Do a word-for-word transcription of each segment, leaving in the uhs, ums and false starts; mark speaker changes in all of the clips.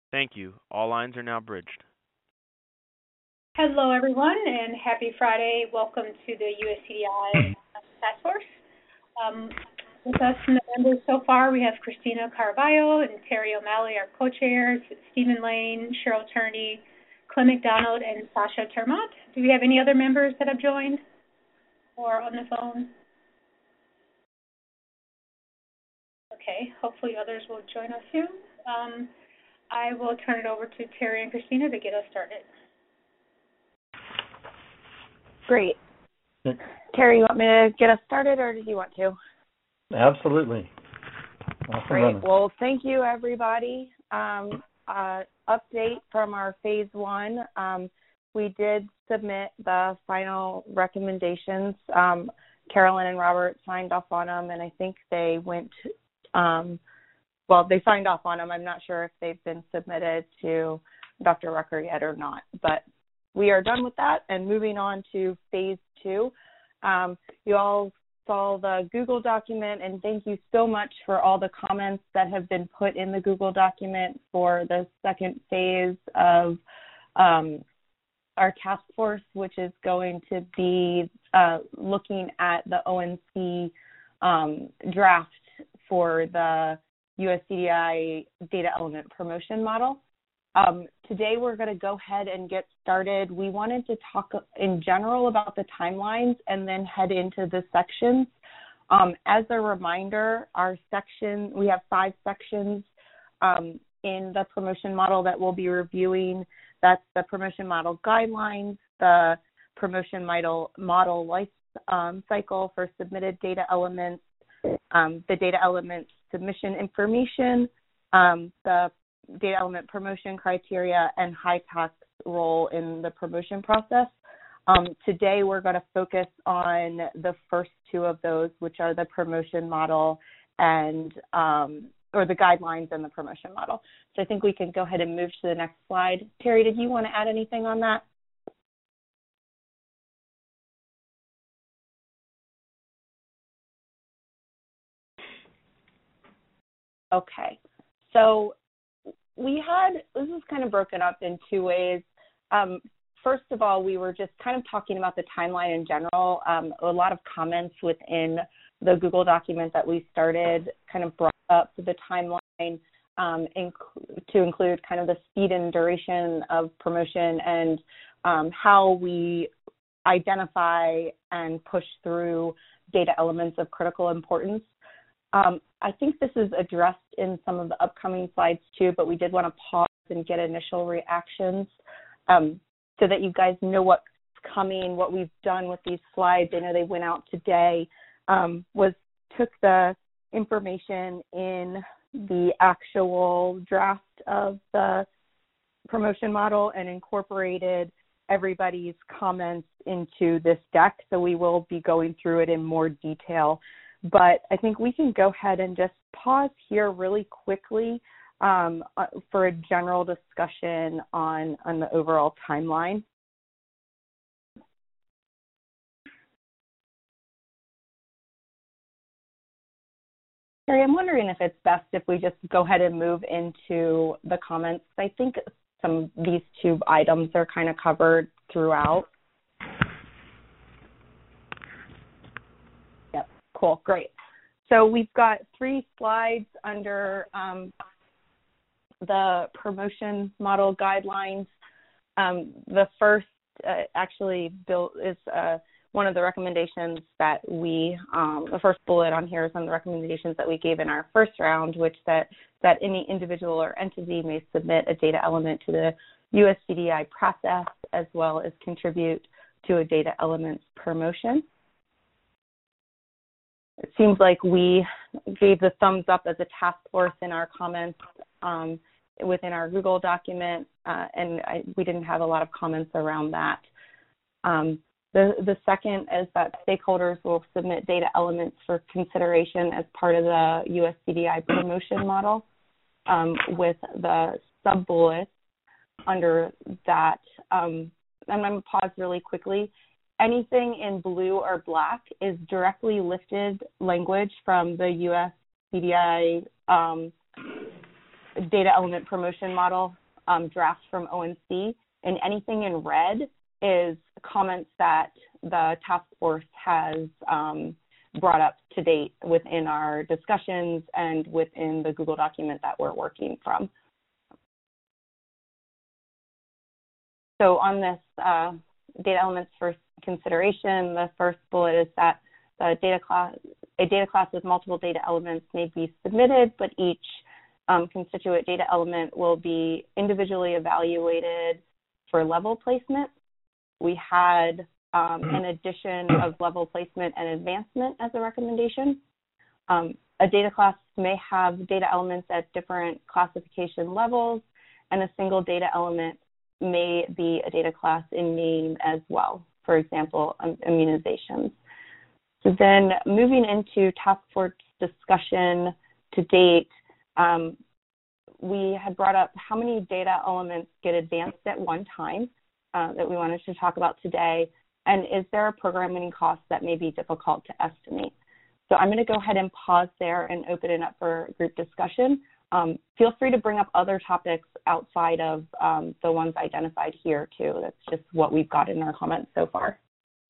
Speaker 1: Thank you. All lines are now bridged.
Speaker 2: Hello, everyone, and happy Friday. Welcome to the U S C D I Task Force. Um, with us in the members so far, we have Christina Carvalho and Terry O'Malley, our co-chairs, Stephen Lane, Cheryl Turney, Clem McDonald, and Sasha Termont. Do we have any other members that have joined or on the phone? Okay, hopefully others will join us soon. Um, I will turn it over to Terry and Christina to get us started.
Speaker 3: Great. Terry, you want me to get us started, or did you want to?
Speaker 4: Absolutely.
Speaker 3: Awesome. Great. Well, thank you, everybody. Um, uh, update from our phase one. Um, we did submit the final recommendations. Um, Carolyn and Robert signed off on them, and I think they went, um, well, they signed off on them. I'm not sure if they've been submitted to Doctor Rucker yet or not, but we are done with that and moving on to phase two. Um, you all saw the Google document, and thank you so much for all the comments that have been put in the Google document for the second phase of um, our task force, which is going to be uh, looking at the O N C um, draft for the U S C D I data element promotion model. Um, today we're going to go ahead and get started. We wanted to talk in general about the timelines and then head into the sections. Um, as a reminder, our section, we have five sections um, in the promotion model that we'll be reviewing. That's the promotion model guidelines, the promotion model, model life um, cycle for submitted data elements, um, the data element submission information, um, the data element promotion criteria, and HYTAC's role in the promotion process. Um, today we're going to focus on the first two of those, which are the promotion model and, um, or the guidelines and the promotion model. So I think we can go ahead and move to the next slide. Terry, did you want to add anything on that? Okay. So we had, this is kind of broken up in two ways. Um, first of all, we were just kind of talking about the timeline in general. Um, a lot of comments within the Google document that we started kind of brought up the timeline um, inc- to include kind of the speed and duration of promotion and um, how we identify and push through data elements of critical importance. Um, I think this is addressed in some of the upcoming slides too, but we did want to pause and get initial reactions um, so that you guys know what's coming. What we've done with these slides, I know they went out today, um, was took the information in the actual draft of the promotion model and incorporated everybody's comments into this deck. So we will be going through it in more detail. But I think we can go ahead and just pause here really quickly um, for a general discussion on, on the overall timeline. Harry, I'm wondering if it's best if we just go ahead and move into the comments. I think some of these two items are kind of covered throughout. Cool, great. So we've got three slides under um, the promotion model guidelines. Um, the first uh, actually built is uh, one of the recommendations that we, um, the first bullet on here is on the recommendations that we gave in our first round, which that, that any individual or entity may submit a data element to the U S C D I process as well as contribute to a data elements promotion. It seems like we gave the thumbs up as a task force in our comments um, within our Google document, uh, and I, we didn't have a lot of comments around that. Um, the, the second is that stakeholders will submit data elements for consideration as part of the U S C D I promotion model um, with the sub-bullets under that. Um, I'm going to pause really quickly. Anything in blue or black is directly lifted language from the U S C D I um, data element promotion model um, draft from O N C, and anything in red is comments that the task force has um, brought up to date within our discussions and within the Google document that we're working from. So on this uh, data elements for consideration, the first bullet is that the data class, a data class with multiple data elements may be submitted, but each um, constituent data element will be individually evaluated for level placement. We had um, an addition of level placement and advancement as a recommendation. Um, a data class may have data elements at different classification levels, and a single data element may be a data class in name as well, for example, um, immunizations. So then moving into task force discussion to date, um, we had brought up how many data elements get advanced at one time uh, that we wanted to talk about today, and is there a programming cost that may be difficult to estimate? So I'm going to go ahead and pause there and open it up for group discussion. Um, feel free to bring up other topics outside of um, the ones identified here too. That's just what we've got in our comments so far.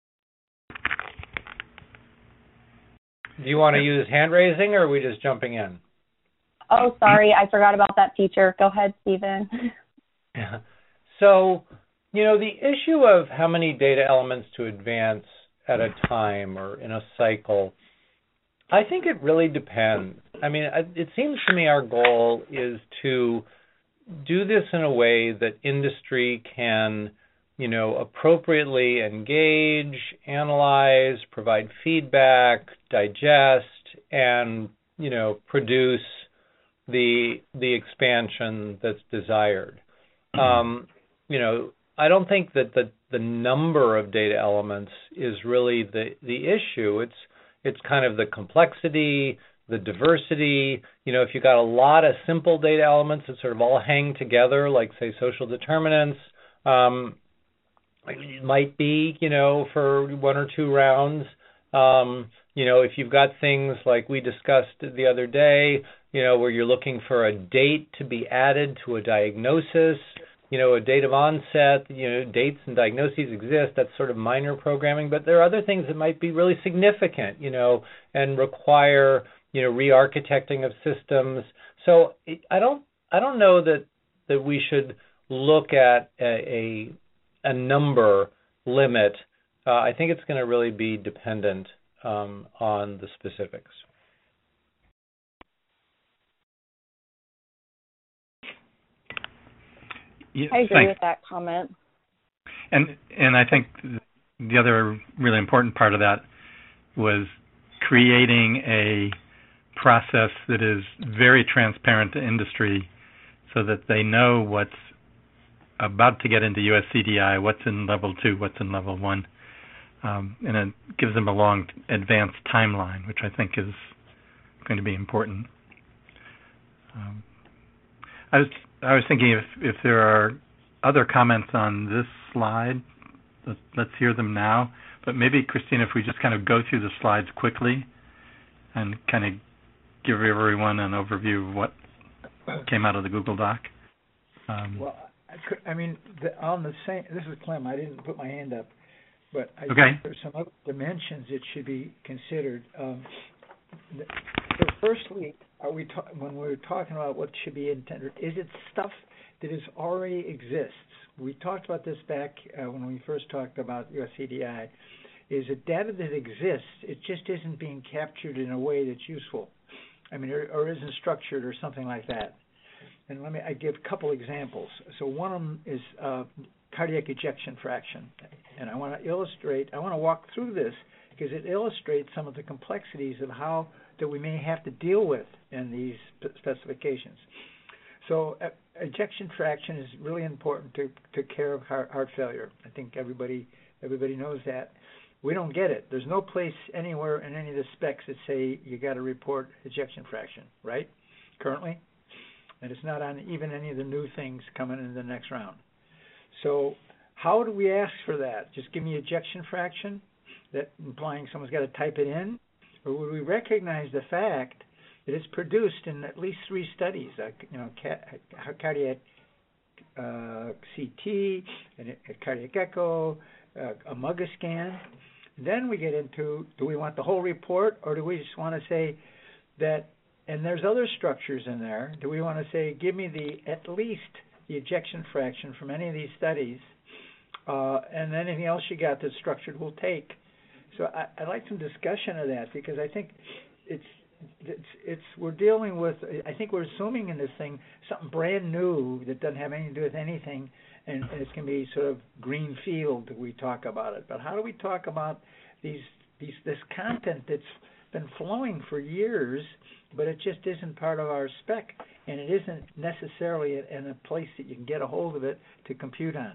Speaker 5: Do you want to use hand raising, or are we just jumping in?
Speaker 3: Oh, sorry, I forgot about that feature. Go ahead, Stephen.
Speaker 5: Yeah. So, you know, the issue of how many data elements to advance at a time or in a cycle, I think it really depends. I mean, it seems to me our goal is to do this in a way that industry can, you know, appropriately engage, analyze, provide feedback, digest, and, you know, produce the the expansion that's desired. Um, you know, I don't think that the the number of data elements is really the the issue. It's it's kind of the complexity, the diversity. You know, if you got a lot of simple data elements that sort of all hang together, like say social determinants, um, it might be, you know, for one or two rounds. Um, you know, if you've got things like we discussed the other day, you know, where you're looking for a date to be added to a diagnosis, you know, a date of onset, you know, dates and diagnoses exist. That's sort of minor programming, but there are other things that might be really significant, you know, and require, you know, re-architecting of systems. So it, I don't, I don't know that that we should look at a a, a number limit. Uh, I think it's going to really be dependent um, on the specifics.
Speaker 3: Yeah, I agree thanks. with that comment.
Speaker 6: And and I think the other really important part of that was creating a process that is very transparent to industry so that they know what's about to get into U S C D I, what's in level two, what's in level one. Um, and it gives them a long advanced timeline, which I think is going to be important. Um, I was I was thinking if, if there are other comments on this slide, let's, let's hear them now. But maybe, Christina, if we just kind of go through the slides quickly and kind of give everyone an overview of what came out of the Google Doc. Um,
Speaker 7: well, I, could, I mean, the, on the same, this is Clem, I didn't put my hand up, but I
Speaker 6: okay.
Speaker 7: think there's some other dimensions that should be considered. Um, the, so firstly, are we ta- when we're talking about what should be intended, is it stuff that is already exists? We talked about this back uh, when we first talked about U S C D I. Is it data that exists? It just isn't being captured in a way that's useful. I mean, or, or isn't structured or something like that. And let me I give a couple examples. So one of them is uh, cardiac ejection fraction, and I want to illustrate. I want to walk through this because it illustrates some of the complexities of how that we may have to deal with in these specifications. So uh, ejection fraction is really important to, to care of heart, heart failure. I think everybody everybody knows that. We don't get it. There's no place anywhere in any of the specs that say you got to report ejection fraction, right? Currently, and it's not on even any of the new things coming in the next round. So how do we ask for that? Just give me ejection fraction, that implying someone's got to type it in? Or would we recognize the fact that is produced in at least three studies, uh, you know, ca- cardiac uh, C T, and a cardiac echo, uh, a MUGA scan. Then we get into, do we want the whole report, or do we just want to say that, and there's other structures in there, do we want to say, give me the at least the ejection fraction from any of these studies, uh, and anything else you got that's structured we'll take. So I, I'd like some discussion of that, because I think it's, it's, it's, we're dealing with, I think we're assuming in this thing something brand new that doesn't have anything to do with anything, and, and it's going to be sort of green field we talk about it. But how do we talk about these, these, this content that's been flowing for years, but it just isn't part of our spec, and it isn't necessarily in a place that you can get a hold of it to compute on?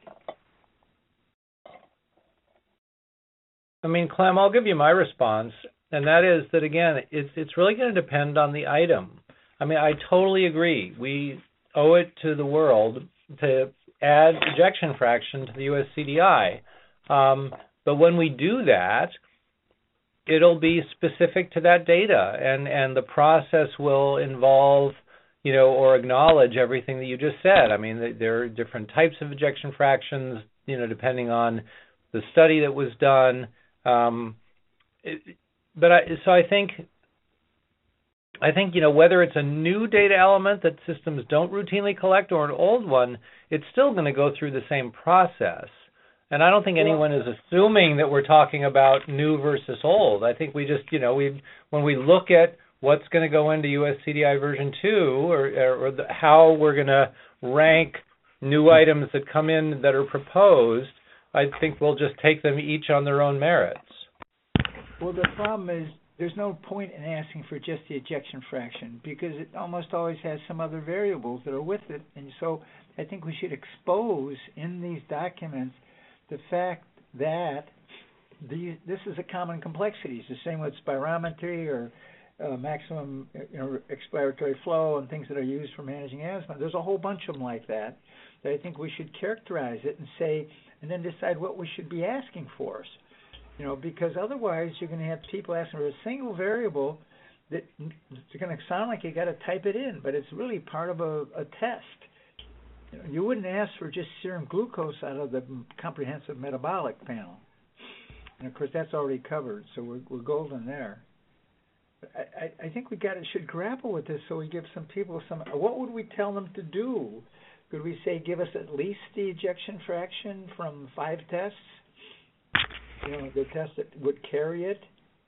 Speaker 5: I mean, Clem, I'll give you my response, and that is that, again, it's it's really going to depend on the item. I mean, I totally agree. We owe it to the world to add ejection fraction to the U S C D I. Um, but when we do that, it'll be specific to that data, and, and the process will involve, you know, or acknowledge everything that you just said. I mean, there are different types of ejection fractions, you know, depending on the study that was done. Um, it, but I, so I think, I think, you know, whether it's a new data element that systems don't routinely collect or an old one, it's still going to go through the same process. And I don't think anyone is assuming that we're talking about new versus old. I think we just, you know, we when we look at what's going to go into U S C D I version two, or, or, or the, how we're going to rank new items that come in that are proposed, I think we'll just take them each on their own merits.
Speaker 7: Well, the problem is there's no point in asking for just the ejection fraction, because it almost always has some other variables that are with it. And so I think we should expose in these documents the fact that the, this is a common complexity. It's the same with spirometry or uh, maximum you know, expiratory flow and things that are used for managing asthma. There's a whole bunch of them like that that I think we should characterize it and say, and then decide what we should be asking for. You know, because otherwise you're going to have people asking for a single variable that it's going to sound like you got to type it in, but it's really part of a, a test. You know, you wouldn't ask for just serum glucose out of the comprehensive metabolic panel, and of course that's already covered, so we're, we're golden there. But I, I, I think we got to should grapple with this, so we give some people some. What would we tell them to do? Could we say give us at least the ejection fraction from five tests? You know, the test that would carry it,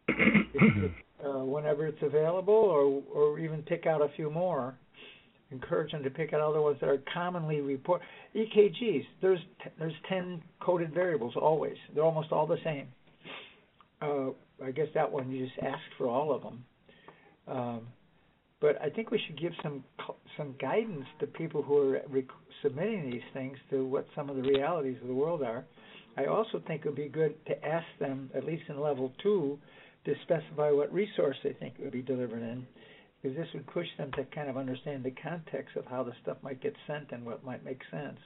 Speaker 7: uh, whenever it's available, or or even pick out a few more. Encourage them to pick out other ones that are commonly reported. E K Gs, there's t- there's ten coded variables always. They're almost all the same. Uh, I guess that one you just ask for all of them. Um, but I think we should give some some guidance to people who are rec- submitting these things to what some of the realities of the world are. I also think it would be good to ask them, at least in level two, to specify what resource they think it would be delivered in, because this would push them to kind of understand the context of how the stuff might get sent and what might make sense.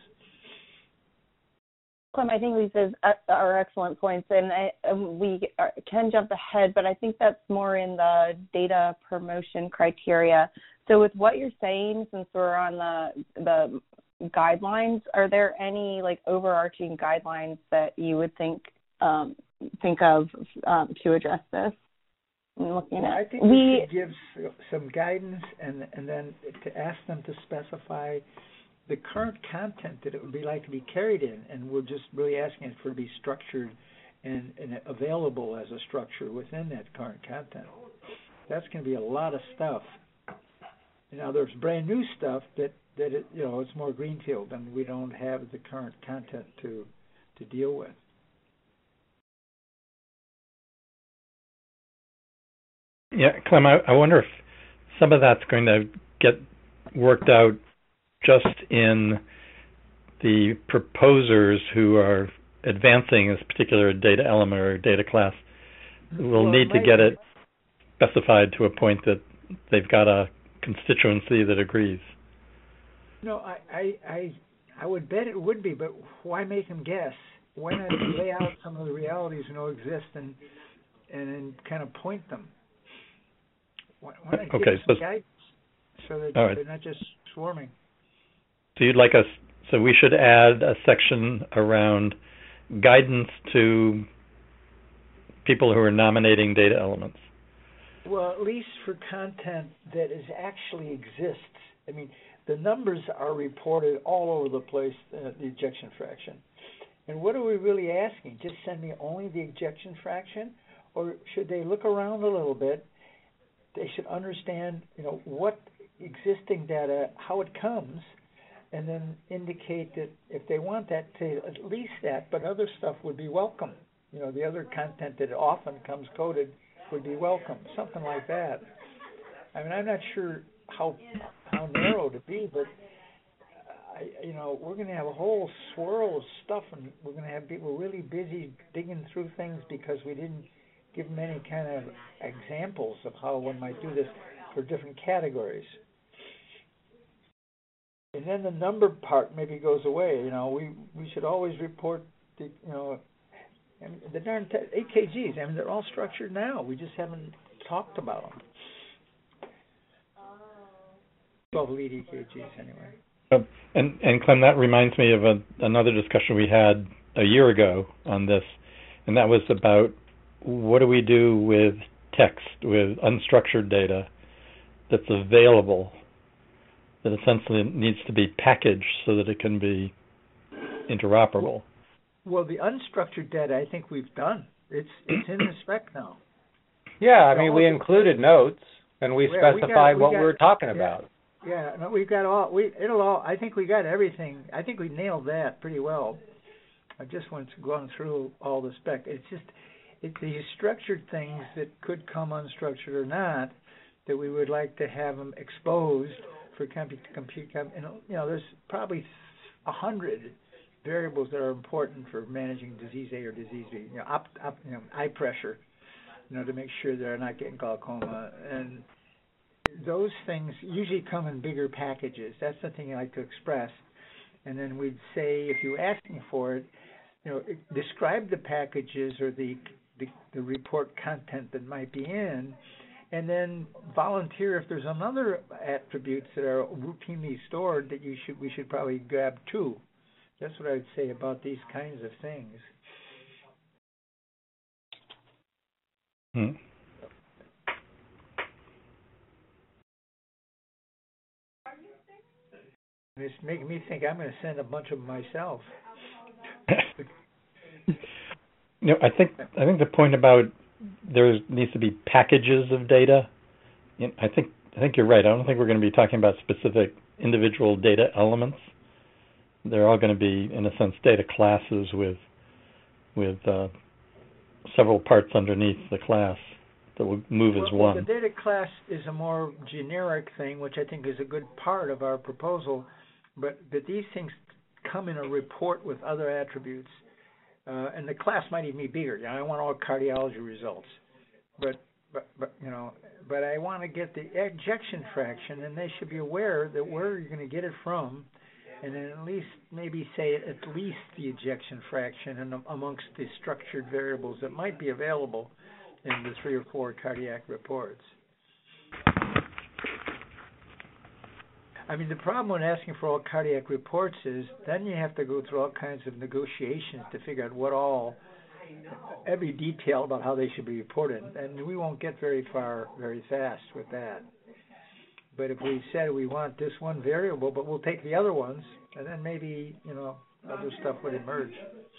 Speaker 3: Clem, I think these is, uh, are excellent points, and I, um, we are, can jump ahead, but I think that's more in the data promotion criteria. So with what you're saying, since we're on the the guidelines, are there any like overarching guidelines that you would think um, think of um, to address this? I'm looking
Speaker 7: well,
Speaker 3: at
Speaker 7: I think
Speaker 3: we,
Speaker 7: we should give some guidance, and and then to ask them to specify the current content that it would be like to be carried in, and we're just really asking it for it to be structured and, and available as a structure within that current content. That's going to be a lot of stuff. Now there's brand new stuff that that it, you know, it's more greenfield, and we don't have the current content to to deal with.
Speaker 6: Yeah, Clem, I, I wonder if some of that's going to get worked out just in the proposers who are advancing this particular data element or data class. Will
Speaker 7: well,
Speaker 6: need to
Speaker 7: might,
Speaker 6: get it specified to a point that they've got a constituency that agrees.
Speaker 7: No, I, I, I, I would bet it would be, but why make them guess? Why not lay out some of the realities that know exist and and then kind of point them? Why, why not give
Speaker 6: Okay,
Speaker 7: them some
Speaker 6: so-
Speaker 7: guidance so that
Speaker 6: all right.
Speaker 7: they're not just swarming?
Speaker 6: So you'd like us, so we should add a section around guidance to people who are nominating data elements.
Speaker 7: Well, at least for content that is actually exists. I mean, the numbers are reported all over the place, uh, the ejection fraction. And what are we really asking? Just send me only the ejection fraction? Or should they look around a little bit? They should understand, you know, what existing data, how it comes, and then indicate that if they want that, to at least that, but other stuff would be welcome. You know, the other content that often comes coded would be welcome, something like that. I mean, I'm not sure how how narrow to be, but I, you know, we're going to have a whole swirl of stuff, and we're going to have people really busy digging through things because we didn't give them any kind of examples of how one might do this for different categories. And then the number part maybe goes away. You know, we we should always report the, you know, and the darn te- A K Gs. I mean, they're all structured now. We just haven't talked about them. twelve lead E K Gs anyway.
Speaker 6: Uh, and, and Clem, that reminds me of a, another discussion we had a year ago on this, and that was about what do we do with text, with unstructured data that's available, that essentially needs to be packaged so that it can be interoperable.
Speaker 7: Well, the unstructured data, I think we've done. It's it's in the spec now.
Speaker 5: Yeah, I mean, we included notes and we
Speaker 7: Yeah, we
Speaker 5: specified
Speaker 7: got- we
Speaker 5: what
Speaker 7: got-
Speaker 5: we were talking
Speaker 7: yeah.
Speaker 5: about.
Speaker 7: Yeah, no, we got all. We it'll all. I think we got everything. I think we nailed that pretty well. I just went gone through all the spec. It's just it's these structured things that could come unstructured or not that we would like to have them exposed for compute. compute com, and, you know, there's probably a hundred variables that are important for managing disease A or disease B. You know, up, up, you know, eye pressure. You know, to make sure they're not getting glaucoma, and those things usually come in bigger packages. That's the thing I like to express. And then we'd say, if you're asking for it, you know, describe the packages or the, the the report content that might be in, and then volunteer if there's another attributes that are routinely stored that you should we should probably grab too. That's what I would say about these kinds of things.
Speaker 6: Hmm.
Speaker 7: It's making me think I'm going to send a bunch of them myself.
Speaker 6: You know, I think I think the point about there needs to be packages of data. You know, I think I think you're right. I don't think we're going to be talking about specific individual data elements. They're all going to be, in a sense, data classes with with uh, several parts underneath the class that will move as
Speaker 7: well,
Speaker 6: one.
Speaker 7: The data class is a more generic thing, which I think is a good part of our proposal. But but these things come in a report with other attributes. Uh, and the class might even be bigger. You know, I want all cardiology results, but but but you know, but I want to get the ejection fraction, and they should be aware that where you're going to get it from, and then at least maybe say at least the ejection fraction, and amongst the structured variables that might be available in the three or four cardiac reports. I mean, the problem when asking for all cardiac reports is then you have to go through all kinds of negotiations to figure out what all, every detail about how they should be reported, and we won't get very far very fast with that. But if we said we want this one variable, but we'll take the other ones, and then maybe, you know, other stuff would emerge.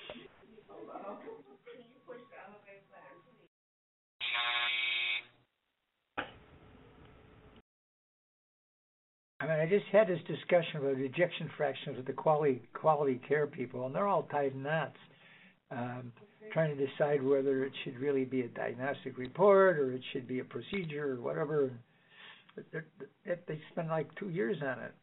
Speaker 7: I mean, I just had this discussion about ejection fractions with the quality quality care people, and they're all tied in knots, um, trying to decide whether it should really be a diagnostic report or it should be a procedure or whatever. They're, they're, they spend like two years on it.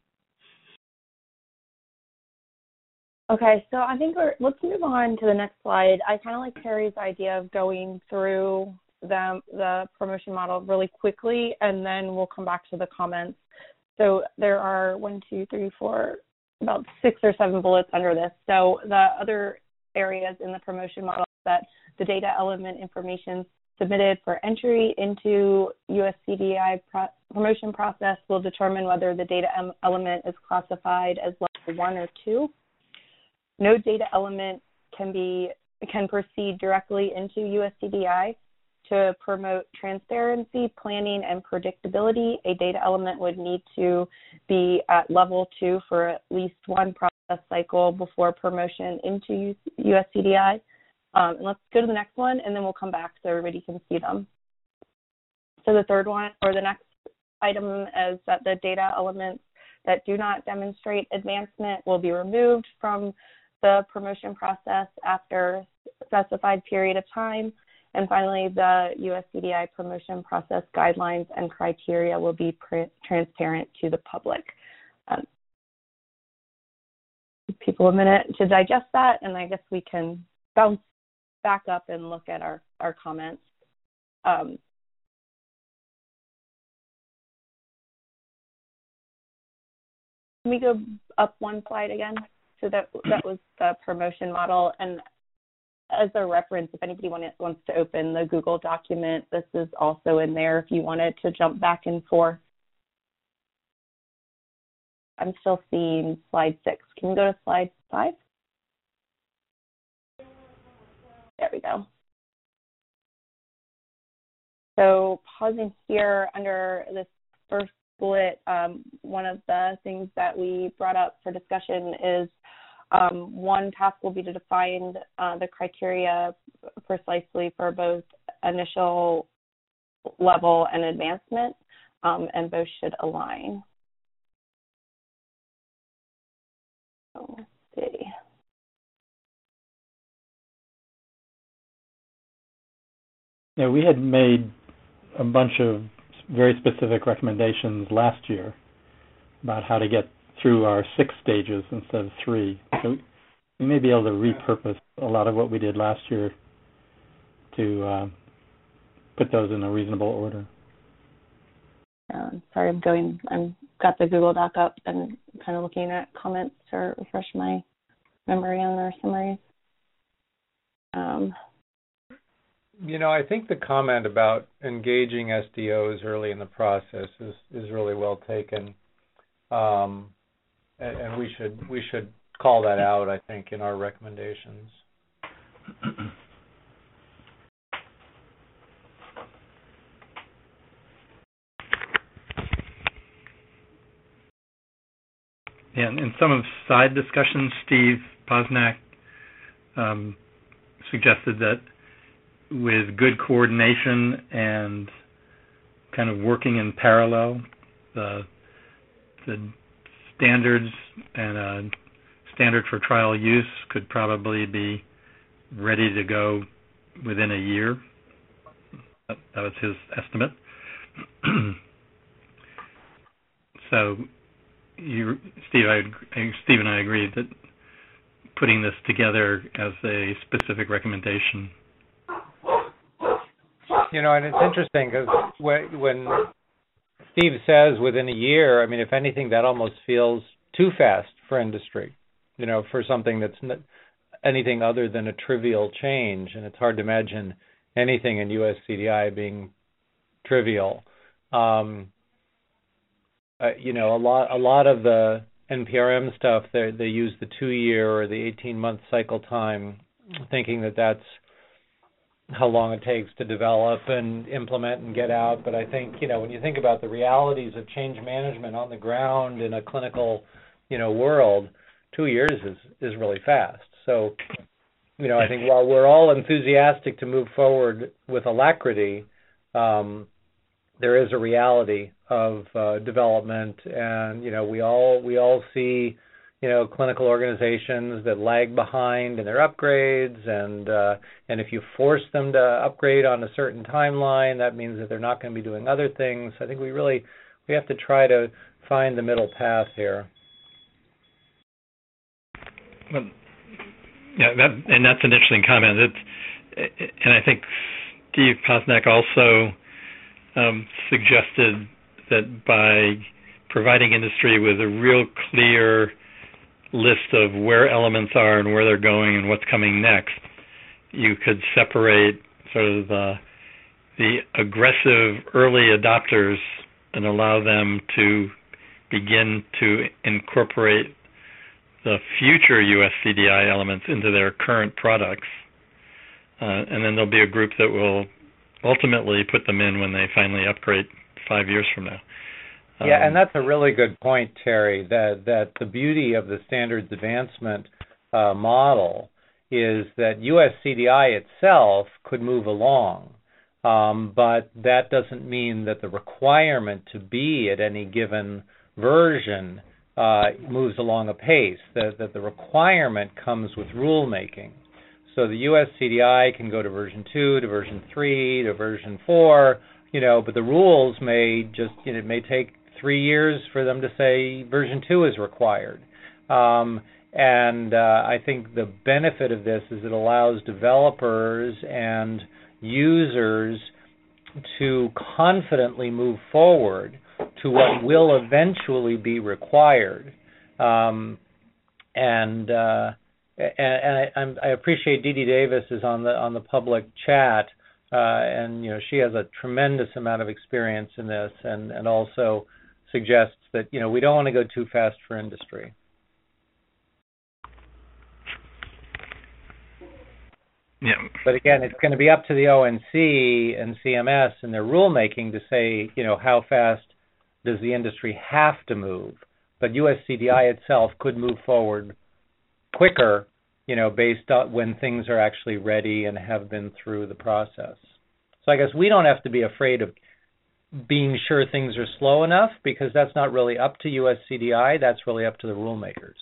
Speaker 3: Okay, so I think we're, let's move on to the next slide. I kind of like Terry's idea of going through the, the promotion model really quickly, and then we'll come back to the comments. So there are one, two, three, four, about six or seven bullets under this. So the other areas in the promotion model that the data element information submitted for entry into U S C D I pro- promotion process will determine whether the data em- element is classified as level one or two. No data element can be can proceed directly into U S C D I. To promote transparency, planning, and predictability, a data element would need to be at level two for at least one process cycle before promotion into U S C D I. Um, and let's go to the next one, and then we'll come back so everybody can see them. So the third one, or the next item, is that the data elements that do not demonstrate advancement will be removed from the promotion process after a specified period of time. And finally, the U S C D I promotion process guidelines and criteria will be pr- transparent to the public. Um, give people a minute to digest that, and I guess we can bounce back up and look at our, our comments. Um, can we go up one slide again? So that that was the promotion model. And as a reference, if anybody want, wants to open the Google document, this is also in there if you wanted to jump back and forth. I'm still seeing slide six. Can you go to slide five? There we go. So pausing here under this first bullet, um, one of the things that we brought up for discussion is Um, one task will be to define uh, the criteria precisely for both initial level and advancement, um, and both should align. So, let's see.
Speaker 6: Yeah, we had made a bunch of very specific recommendations last year about how to get through our six stages instead of three. So we may be able to repurpose a lot of what we did last year to uh, put those in a reasonable order.
Speaker 3: Uh, sorry, I'm going, I've got the Google Doc up and kind of looking at comments to refresh my memory on their summaries. Um,
Speaker 5: you know, I think the comment about engaging S D Os early in the process is, is really well taken. Um, and, and we should we should call that out, I think, in our recommendations.
Speaker 6: Yeah, and in some of side discussions, Steve Posnack um, suggested that with good coordination and kind of working in parallel, the the standards and a standard for trial use could probably be ready to go within a year. That, that was his estimate. So, you, Steve, I, Steve and I agreed that putting this together as a specific recommendation.
Speaker 5: You know, and it's interesting because when, when Steve says within a year, I mean, if anything, that almost feels too fast for industry, you know, for something that's not anything other than a trivial change. And it's hard to imagine anything in U S C D I being trivial. Um, uh, you know, a lot a lot of the N P R M stuff, they they use the two-year or the eighteen-month cycle time, thinking that that's how long it takes to develop and implement and get out. But I think, you know, when you think about the realities of change management on the ground in a clinical, you know, world, two years is, is really fast. So, you know, I think while we're all enthusiastic to move forward with alacrity, um, there is a reality of uh, development, and, you know, we all we all see, you know, clinical organizations that lag behind in their upgrades, and uh, and if you force them to upgrade on a certain timeline, that means that they're not going to be doing other things. I think we really we have to try to find the middle path here.
Speaker 6: Well, yeah, that, and that's an interesting comment. It's, and I think Steve Posnack also um, suggested that by providing industry with a real clear list of where elements are and where they're going and what's coming next, you could separate sort of the the aggressive early adopters and allow them to begin to incorporate the future U S C D I elements into their current products. Uh, and then there'll be a group that will ultimately put them in when they finally upgrade five years from now. Um,
Speaker 5: yeah, and that's a really good point, Terry, that, that the beauty of the standards advancement uh, model is that U S C D I itself could move along, um, but that doesn't mean that the requirement to be at any given version uh, moves along apace, that, that the requirement comes with rulemaking. So the U S C D I can go to version two, to version three, to version four, you know, but the rules may just, you know, it may take three years for them to say version two is required. Um, and uh, I think the benefit of this is it allows developers and users to confidently move forward to what will eventually be required. Um, and uh, and, and I, I appreciate Dee Dee Davis is on the on the public chat, uh, and you know she has a tremendous amount of experience in this, and, and also suggests that you know we don't want to go too fast for industry.
Speaker 6: Yeah.
Speaker 5: But again, it's going to be up to the O N C and C M S and their rulemaking to say, you know, how fast does the industry have to move. But U S C D I itself could move forward quicker, you know, based on when things are actually ready and have been through the process. So I guess we don't have to be afraid of being sure things are slow enough, because that's not really up to U S C D I, that's really up to the rule makers.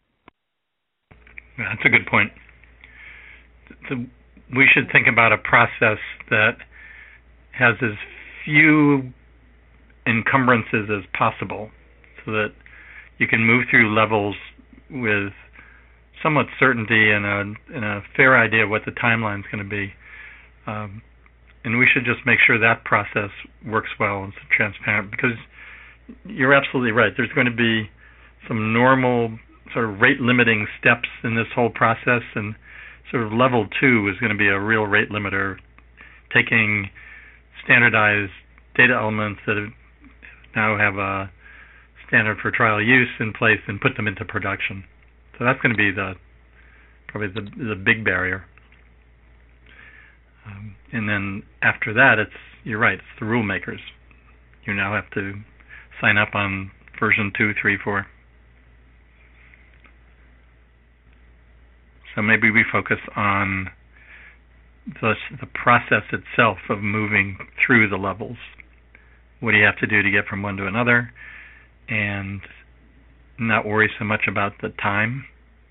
Speaker 6: Yeah, that's a good point. So we should think about a process that has as few encumbrances as possible so that you can move through levels with somewhat certainty and a, and a fair idea of what the timeline is going to be. Um, and we should just make sure that process works well and is transparent, because you're absolutely right. There's going to be some normal sort of rate limiting steps in this whole process, and sort of level two is going to be a real rate limiter, taking standardized data elements that have now have a standard for trial use in place and put them into production. So that's going to be the probably the the big barrier. Um, and then after that, it's you're right. It's the rule makers. You now have to sign up on version two, three, four. So maybe we focus on the the process itself of moving through the levels. What do you have to do to get from one to another, and not worry so much about the time.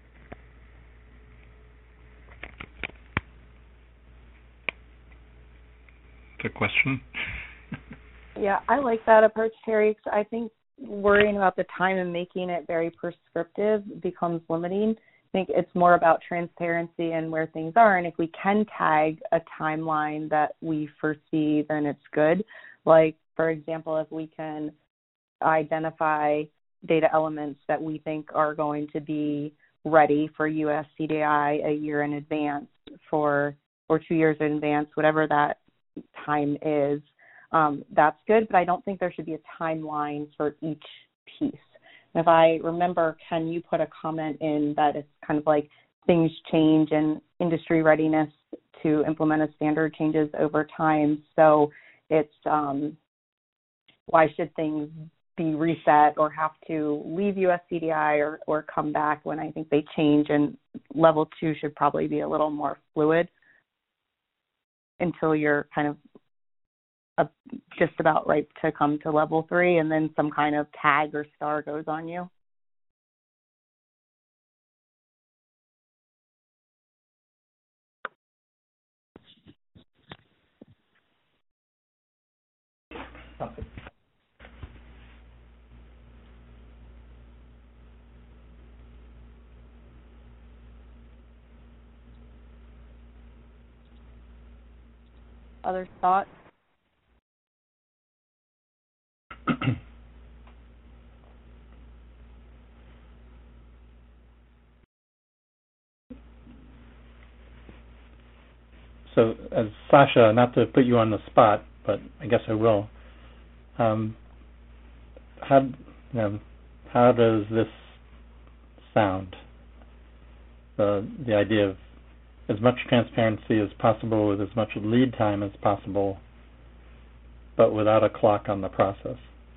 Speaker 6: The question.
Speaker 3: Yeah, I like that approach, Terry, because I think worrying about the time and making it very prescriptive becomes limiting. I think it's more about transparency and where things are, and if we can tag a timeline that we foresee, then it's good. Like, for example, if we can identify data elements that we think are going to be ready for U S C D I a year in advance, for or two years in advance, whatever that time is, um, that's good, but I don't think there should be a timeline for each piece. And if I remember, Ken, you put a comment in that it's kind of like things change and industry readiness to implement a standard changes over time. So it's um, why should things be reset or have to leave U S C D I or, or come back when I think they change, and level two should probably be a little more fluid until you're kind of a, just about right to come to level three, and then some kind of tag or star goes on you. Other thoughts?
Speaker 6: so, as Sasha, not to put you on the spot, but I guess I will. Um, how you know, how does this sound? The the idea of as much transparency as possible with as much lead time as possible, but without a clock on the process.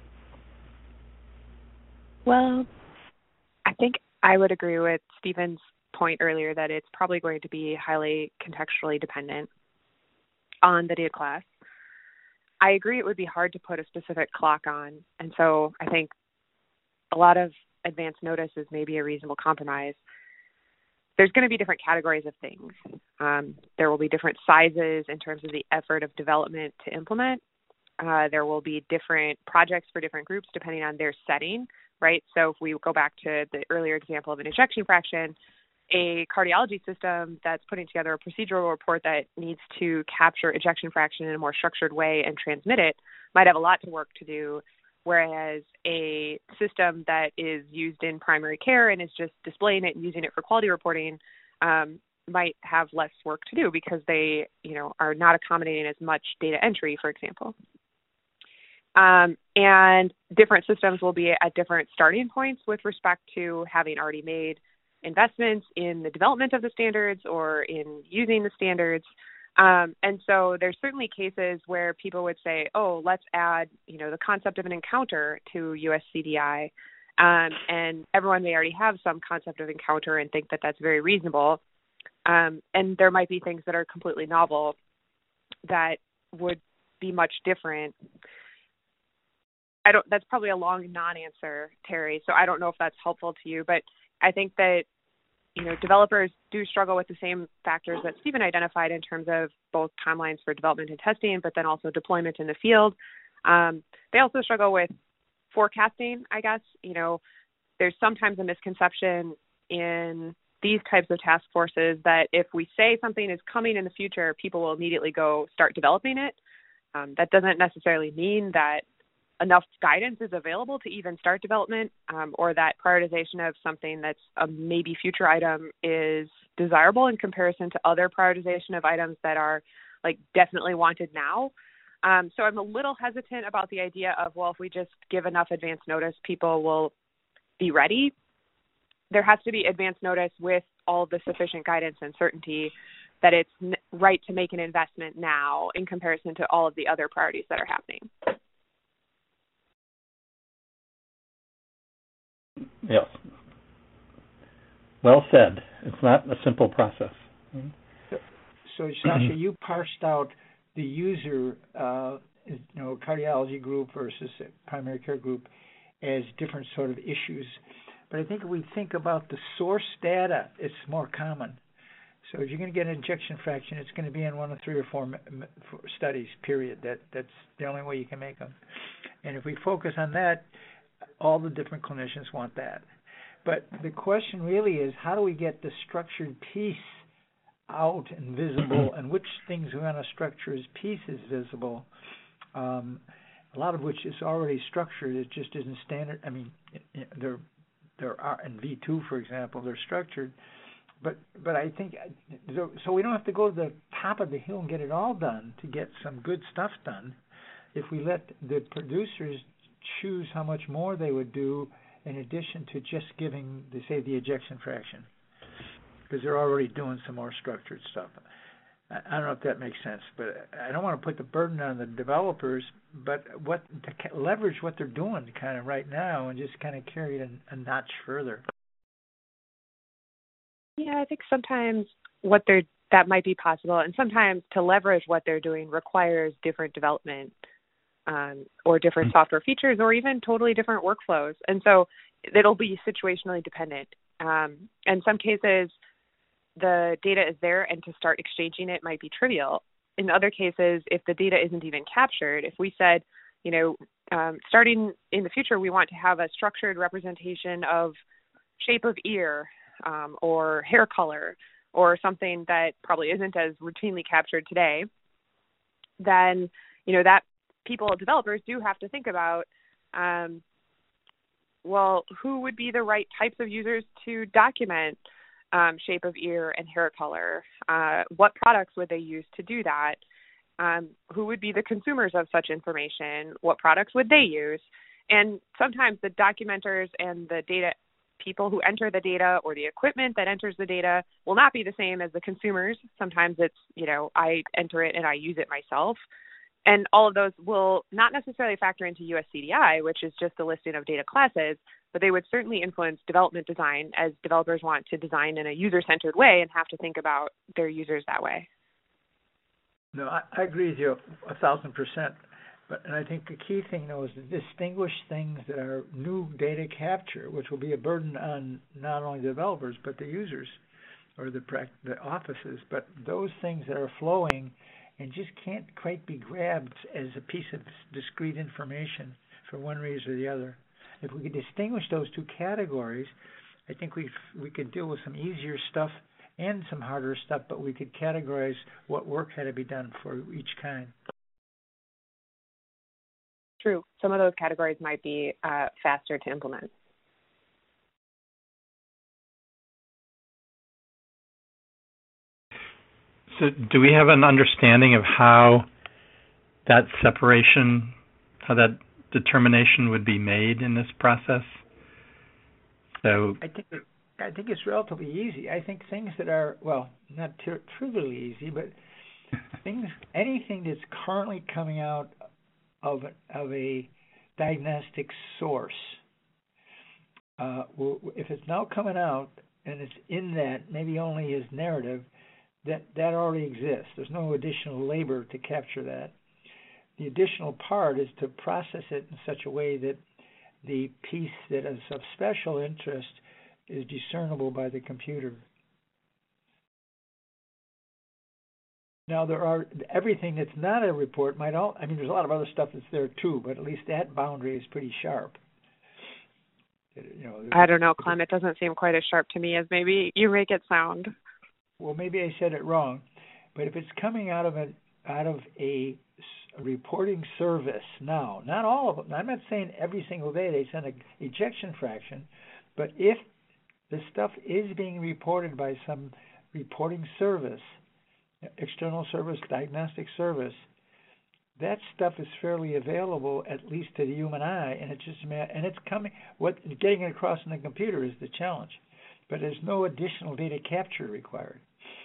Speaker 8: Well, I think I would agree with Stephen's point earlier that it's probably going to be highly contextually dependent on the data class. I agree it would be hard to put a specific clock on, and so I think a lot of advance notice is maybe a reasonable compromise. There's going to be different categories of things. Um, there will be different sizes in terms of the effort of development to implement. Uh, there will be different projects for different groups depending on their setting, right? So if we go back to the earlier example of an ejection fraction, a cardiology system that's putting together a procedural report that needs to capture ejection fraction in a more structured way and transmit it might have a lot to work to do, whereas a system that is used in primary care and is just displaying it and using it for quality reporting um, might have less work to do because they, you know, are not accommodating as much data entry, for example. Um, and different systems will be at different starting points with respect to having already made investments in the development of the standards or in using the standards. Um, and so there's certainly cases where people would say, oh, let's add, you know, the concept of an encounter to U S C D I. Um, and everyone may already have some concept of encounter and think that that's very reasonable. Um, and there might be things that are completely novel that would be much different. I don't, that's probably a long non-answer, Terry, so I don't know if that's helpful to you, but I think that, you know, developers do struggle with the same factors that Stephen identified in terms of both timelines for development and testing, but then also deployment in the field. Um, they also struggle with forecasting, I guess. You know, there's sometimes a misconception in these types of task forces that if we say something is coming in the future, people will immediately go start developing it. Um, that doesn't necessarily mean that enough guidance is available to even start development, um, or that prioritization of something that's a maybe future item is desirable in comparison to other prioritization of items that are like definitely wanted now. Um, so I'm a little hesitant about the idea of, well, if we just give enough advance notice, people will be ready. There has to be advance notice with all the sufficient guidance and certainty that it's n- right to make an investment now in comparison to all of the other priorities that are happening.
Speaker 6: Yes. Well said. It's not a simple process.
Speaker 7: So, so Sasha, you parsed out the user, uh, you know, cardiology group versus primary care group as different sort of issues. But I think if we think about the source data, it's more common. So if you're going to get an ejection fraction, it's going to be in one of three or four studies, period. That That's the only way you can make them. And if we focus on that, all the different clinicians want that. But the question really is, how do we get the structured piece out and visible, and which things we want to structure as pieces visible, um, a lot of which is already structured. It just isn't standard. I mean, there there are in V two, for example, they're structured. But but I think, so we don't have to go to the top of the hill and get it all done to get some good stuff done. If we let the producers choose how much more they would do in addition to just giving, they say, the ejection fraction, because they're already doing some more structured stuff. I don't know if that makes sense, but I don't want to put the burden on the developers, but what to leverage what they're doing kind of right now and just kind of carry it a, a notch further.
Speaker 8: Yeah, I think sometimes what they're that might be possible, and sometimes to leverage what they're doing requires different development um, or different mm-hmm. software features, or even totally different workflows. And so it'll be situationally dependent. Um, in some cases, the data is there, and to start exchanging it might be trivial. In other cases, if the data isn't even captured, if we said, you know, um, starting in the future, we want to have a structured representation of shape of ear, Um, or hair color, or something that probably isn't as routinely captured today, then, you know, that people, developers do have to think about, um, well, who would be the right types of users to document um, shape of ear, and hair color. Uh, what products would they use to do that? Um, who would be the consumers of such information? What products would they use? And sometimes the documenters and the data people who enter the data or the equipment that enters the data will not be the same as the consumers. Sometimes it's, you know, I enter it and I use it myself. And all of those will not necessarily factor into U S C D I, which is just a listing of data classes, but they would certainly influence development design as developers want to design in a user-centered way and have to think about their users that way.
Speaker 7: No, I, I agree with you a thousand percent. But and I think the key thing, though, is to distinguish things that are new data capture, which will be a burden on not only the developers but the users or the the offices. But those things that are flowing and just can't quite be grabbed as a piece of discrete information for one reason or the other. If we could distinguish those two categories, I think we we could deal with some easier stuff and some harder stuff, but we could categorize what work had to be done for each kind.
Speaker 8: True. Some of those categories might be uh, faster to implement.
Speaker 6: So do we have an understanding of how that separation, how that determination would be made in this process? So
Speaker 7: I think it, I think it's relatively easy. I think things that are, well, not ter- trivially easy, but things, anything that's currently coming out of of a diagnostic source, uh, will, if it's now coming out and it's in that, maybe only as narrative, that that already exists. There's no additional labor to capture that. The additional part is to process it in such a way that the piece that is of special interest is discernible by the computer. Now, there are everything that's not a report might all. I mean, there's a lot of other stuff that's there too, but at least that boundary is pretty sharp. You know,
Speaker 8: I don't know, Clem. It doesn't seem quite as sharp to me as maybe you make it sound.
Speaker 7: Well, maybe I said it wrong, but if it's coming out of a out of a reporting service now, not all of them. I'm not saying every single day they send a ejection fraction, but if the stuff is being reported by some reporting service, external service, diagnostic service, that stuff is fairly available, at least to the human eye, and it's just and it's coming. What getting it across in the computer is the challenge, but there's no additional data capture required.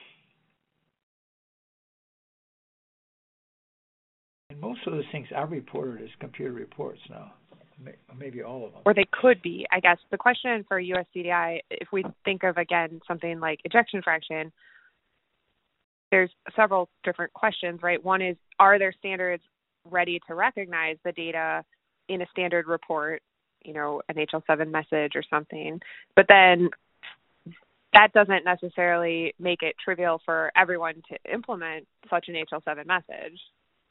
Speaker 7: And most of those things are reported as computer reports now, maybe all of them.
Speaker 8: Or they could be, I guess. The question for U S C D I, if we think of, again, something like ejection fraction, there's several different questions, right? One is, are there standards ready to recognize the data in a standard report, you know, an H L seven message or something? But then that doesn't necessarily make it trivial for everyone to implement such an H L seven message.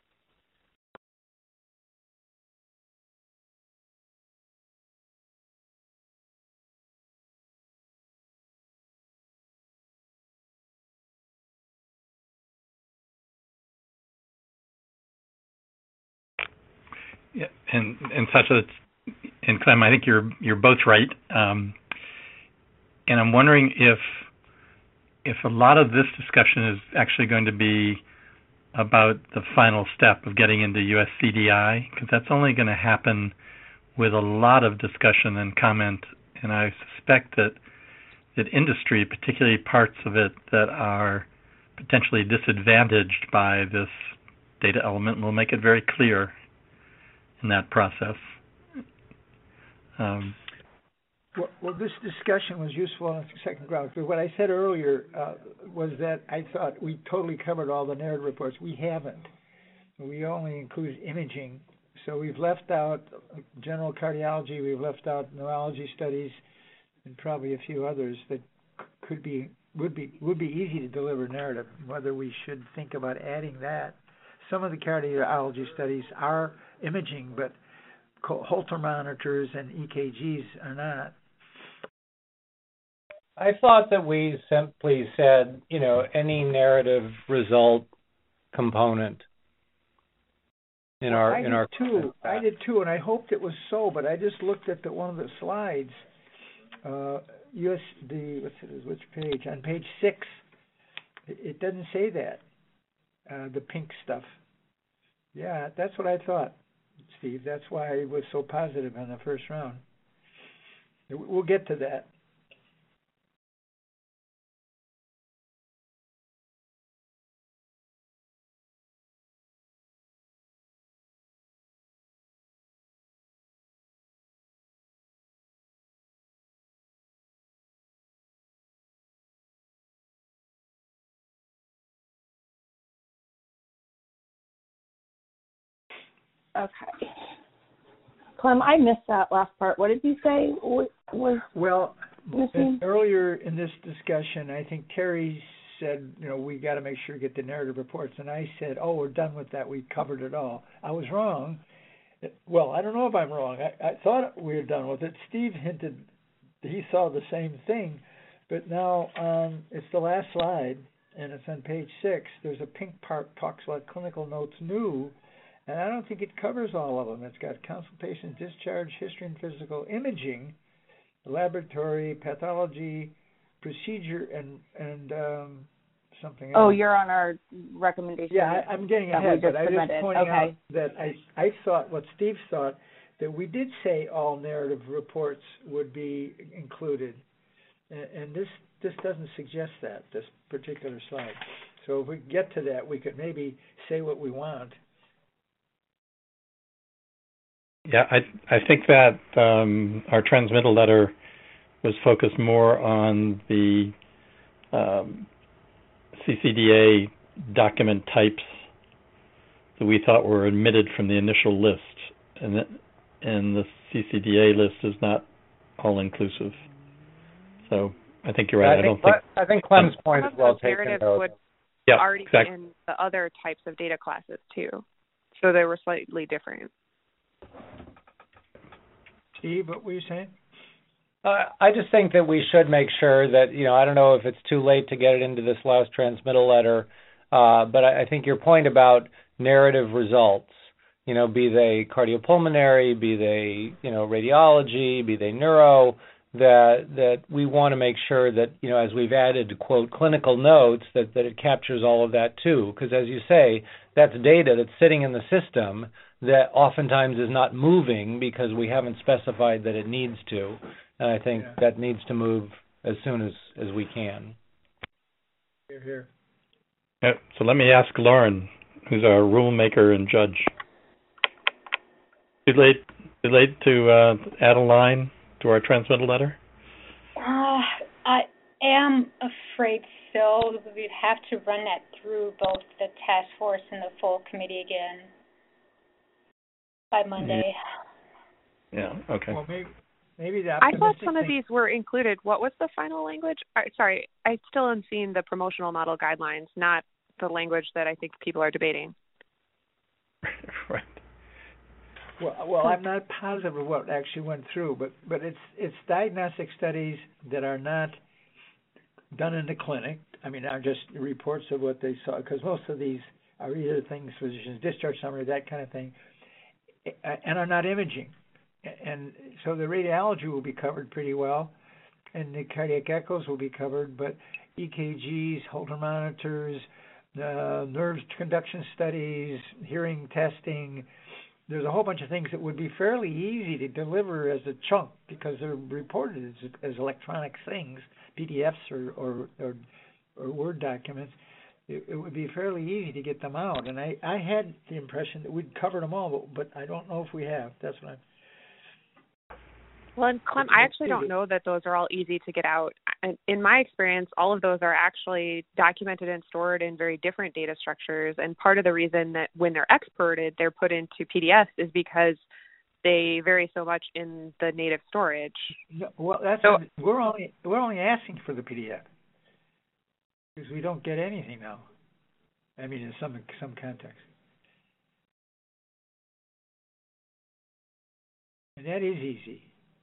Speaker 6: Yeah, and and such a, and Clem, I think you're you're both right. Um, and I'm wondering if if a lot of this discussion is actually going to be about the final step of getting into U S C D I, because that's only going to happen with a lot of discussion and comment. And I suspect that that industry, particularly parts of it that are potentially disadvantaged by this data element, will make it very clear in that process. Um,
Speaker 7: well, well, this discussion was useful on the second ground, because what I said earlier uh, was that I thought we totally covered all the narrative reports. We haven't. We only include imaging. So we've left out general cardiology, we've left out neurology studies, and probably a few others that could be would be would be easy to deliver narrative. Whether we should think about adding that. Some of the cardiology studies are imaging, but Holter monitors and E K Gs are not.
Speaker 5: I thought that we simply said, you know, any narrative result component in
Speaker 7: well,
Speaker 5: our
Speaker 7: I
Speaker 5: in
Speaker 7: did
Speaker 5: our
Speaker 7: too. I did too, and I hoped it was so, but I just looked at the one of the slides. Uh, U S the what's it is which page on page six, it, it doesn't say that uh, the pink stuff. Yeah, that's what I thought, Steve. That's why I was so positive on the first round. We'll get to that.
Speaker 3: Okay. Clem, I missed that last part. What did you say was
Speaker 7: well
Speaker 3: missing?
Speaker 7: Earlier in this discussion, I think Terry said, you know, we got to make sure to get the narrative reports, and I said, oh, we're done with that. We covered it all. I was wrong. Well, I don't know if I'm wrong. I, I thought we were done with it. Steve hinted he saw the same thing, but now um, it's the last slide, and it's on page six. There's a pink part talks about clinical notes new. And I don't think it covers all of them. It's got consultation, discharge, history and physical imaging, laboratory, pathology, procedure, and and um, something else.
Speaker 3: Oh, you're on our recommendation.
Speaker 7: Yeah, I, I'm getting ahead, but I was just pointing okay. out that I, I thought what Steve thought, that we did say all narrative reports would be included. And, and this, this doesn't suggest that, this particular slide. So if we get to that, we could maybe say what we want.
Speaker 6: Yeah, I I think that um, our transmittal letter was focused more on the um, C C D A document types that we thought were omitted from the initial list, and that, and the C C D A list is not all inclusive. So I think you're right. I, I don't think
Speaker 5: I think Clem's point is well taken.
Speaker 8: Narratives would
Speaker 6: yeah,
Speaker 8: already
Speaker 6: exactly.
Speaker 8: be in the other types of data classes too, so they were slightly different.
Speaker 7: Steve, what were you saying?
Speaker 5: Uh, I just think that we should make sure that, you know, I don't know if it's too late to get it into this last transmittal letter, uh, but I, I think your point about narrative results, you know, be they cardiopulmonary, be they, you know, radiology, be they neuro, that that we want to make sure that, you know, as we've added, quote, clinical notes, that, that it captures all of that too. Because as you say, that's data that's sitting in the system that oftentimes is not moving because we haven't specified that it needs to. And I think yeah. that needs to move as soon as, as we can.
Speaker 7: Here, here.
Speaker 6: Yeah, so let me ask Lauren, who's our rule maker and judge. Too late, too late to uh, add a line to our transmittal letter?
Speaker 2: Uh, I am afraid so. We'd have to run that through both the task force and the full committee again by Monday.
Speaker 6: Yeah, yeah. Okay.
Speaker 7: Well, maybe, maybe the
Speaker 8: I thought some
Speaker 7: thing.
Speaker 8: of these were included. What was the final language? Uh, sorry, I still am seeing the promotional model guidelines, not the language that I think people are debating.
Speaker 6: Right.
Speaker 7: Well, well, I'm not positive of what actually went through, but, but it's it's diagnostic studies that are not done in the clinic. I mean, are just reports of what they saw, because most of these are either things, physician's discharge summary, that kind of thing, and are not imaging. And so the radiology will be covered pretty well, and the cardiac echoes will be covered, but E K Gs, Holter monitors, uh, nerve conduction studies, hearing testing, there's a whole bunch of things that would be fairly easy to deliver as a chunk because they're reported as, as electronic things, P D Fs or, or, or, or Word documents. It, it would be fairly easy to get them out. And I, I had the impression that we'd covered them all, but, but I don't know if we have. That's what I'm...
Speaker 8: Well, and Clem, I actually don't know that those are all easy to get out. In my experience, all of those are actually documented and stored in very different data structures. And part of the reason that when they're exported, they're put into P D Fs is because they vary so much in the native storage.
Speaker 7: No, well, that's
Speaker 8: so,
Speaker 7: we're only we're only asking for the P D F because we don't get anything now. I mean, in some some context, and that is easy.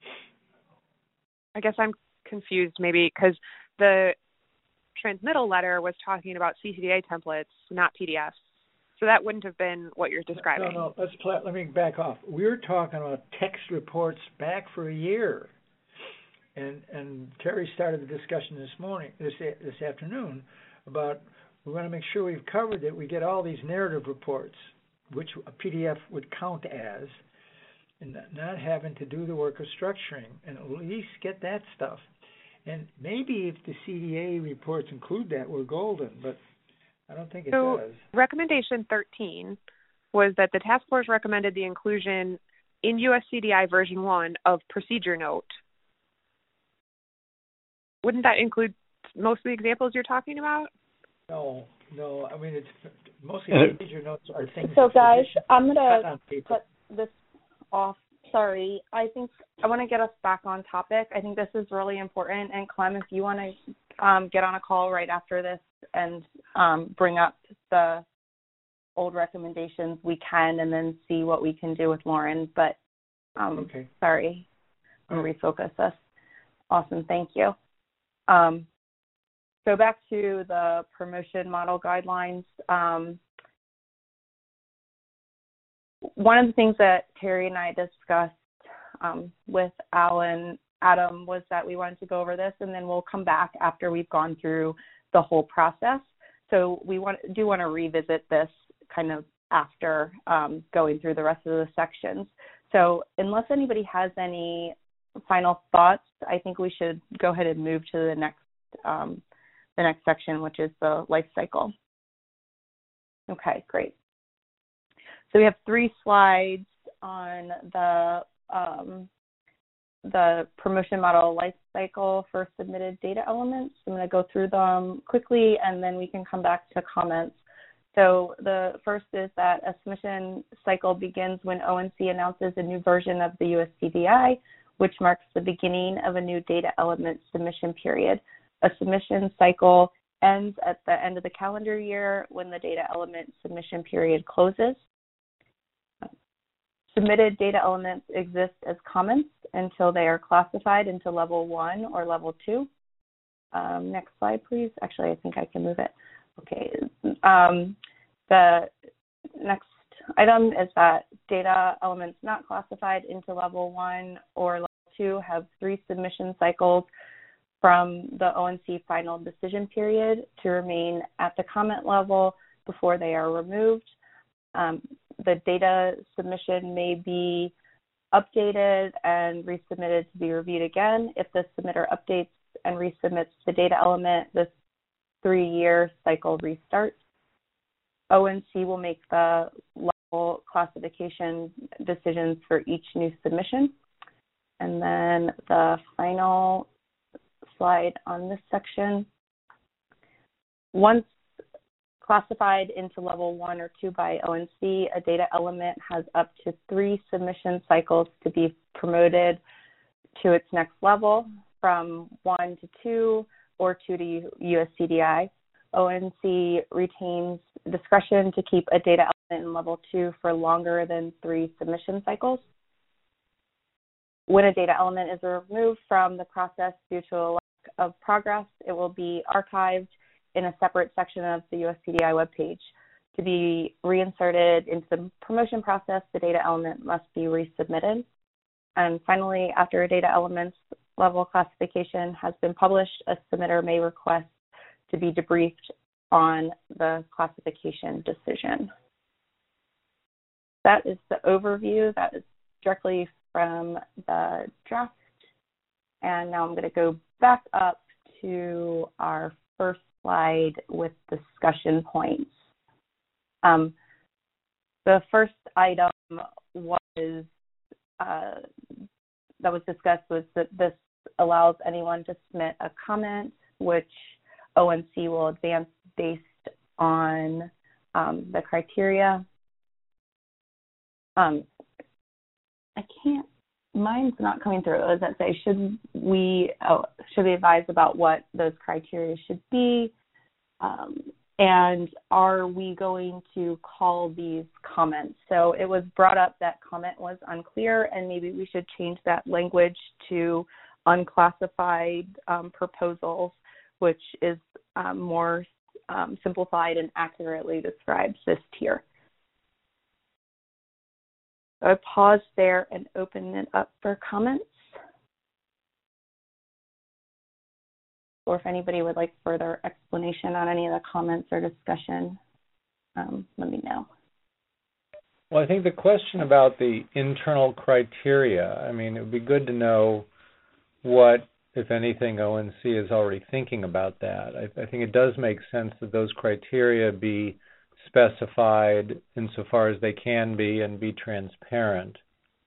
Speaker 8: I guess I'm confused maybe because the transmittal letter was talking about C C D A templates, not P D Fs. So that wouldn't have been what you're describing.
Speaker 7: No, no, let's let me back off. We're talking about text reports back for a year. And and Terry started the discussion this morning, this this afternoon, about we want to make sure we've covered that we get all these narrative reports, which a P D F would count as, and not having to do the work of structuring, and at least get that stuff. And maybe if the C D A reports include that, we're golden, but I don't think it
Speaker 8: so
Speaker 7: does.
Speaker 8: Recommendation thirteen was that the task force recommended the inclusion in U S C D I version one of procedure note. Wouldn't that include most of the examples you're talking about?
Speaker 7: No, no. I mean, it's mostly
Speaker 6: Uh,
Speaker 7: procedure notes are things.
Speaker 3: So,
Speaker 7: that
Speaker 3: guys,
Speaker 7: physicians
Speaker 3: I'm
Speaker 7: cut
Speaker 3: gonna
Speaker 7: on paper.
Speaker 3: cut this off. Sorry, I think I want to get us back on topic. I think this is really important. And Clem, if you want to um, get on a call right after this and um, bring up the old recommendations, we can, and then see what we can do with Lauren. But um,
Speaker 7: Okay.
Speaker 3: sorry, I'm gonna refocus us. Awesome, thank you. Um, so back to the promotion model guidelines. Um, One of the things that Terry and I discussed um, with Alan, Adam, was that we wanted to go over this, and then we'll come back after we've gone through the whole process. So we want, do want to revisit this kind of after um, going through the rest of the sections. So unless anybody has any final thoughts, I think we should go ahead and move to the next um, the next section, which is the life cycle. Okay, great. So we have three slides on the um, the promotion model life cycle for submitted data elements. I'm going to go through them quickly, and then we can come back to comments. So the first is that a submission cycle begins when O N C announces a new version of the U S C D I, which marks the beginning of a new data element submission period. A submission cycle ends at the end of the calendar year when the data element submission period closes. Submitted data elements exist as comments until they are classified into level one or level two. Um, next slide, please. Actually, I think I can move it. Okay. Um, the next item is that data elements not classified into level one or level two have three submission cycles from the O N C final decision period to remain at the comment level before they are removed. Um, the data submission may be updated and resubmitted to be reviewed again. If the submitter updates and resubmits the data element, this three-year cycle restarts. O N C will make the level classification decisions for each new submission. And then the final slide on this section. Once classified into level one or two by O N C, a data element has up to three submission cycles to be promoted to its next level, from one to two or two to U S C D I. O N C retains discretion to keep a data element in level two for longer than three submission cycles. When a data element is removed from the process due to a lack of progress, it will be archived in a separate section of the U S C D I webpage. To be reinserted into the promotion process, the data element must be resubmitted. And finally, after a data element's level classification has been published, a submitter may request to be debriefed on the classification decision. That is the overview. That is directly from the draft. And now I'm going to go back up to our first slide with discussion points. Um, the first item was uh, that was discussed was that this allows anyone to submit a comment, which O N C will advance based on um, the criteria. Um, I can't. Mine's not coming through. Does that say should we oh, should we advise about what those criteria should be, um, and are we going to call these comments? So it was brought up that comment was unclear, and maybe we should change that language to unclassified um, proposals, which is um, more um, simplified and accurately describes this tier. So I pause there and open it up for comments. or if anybody would like further explanation on any of the comments or discussion, um, let me know.
Speaker 5: Well, I think the question about the internal criteria, I mean, it would be good to know what, if anything, O N C is already thinking about that. I, I think it does make sense that those criteria be specified insofar as they can be and be transparent.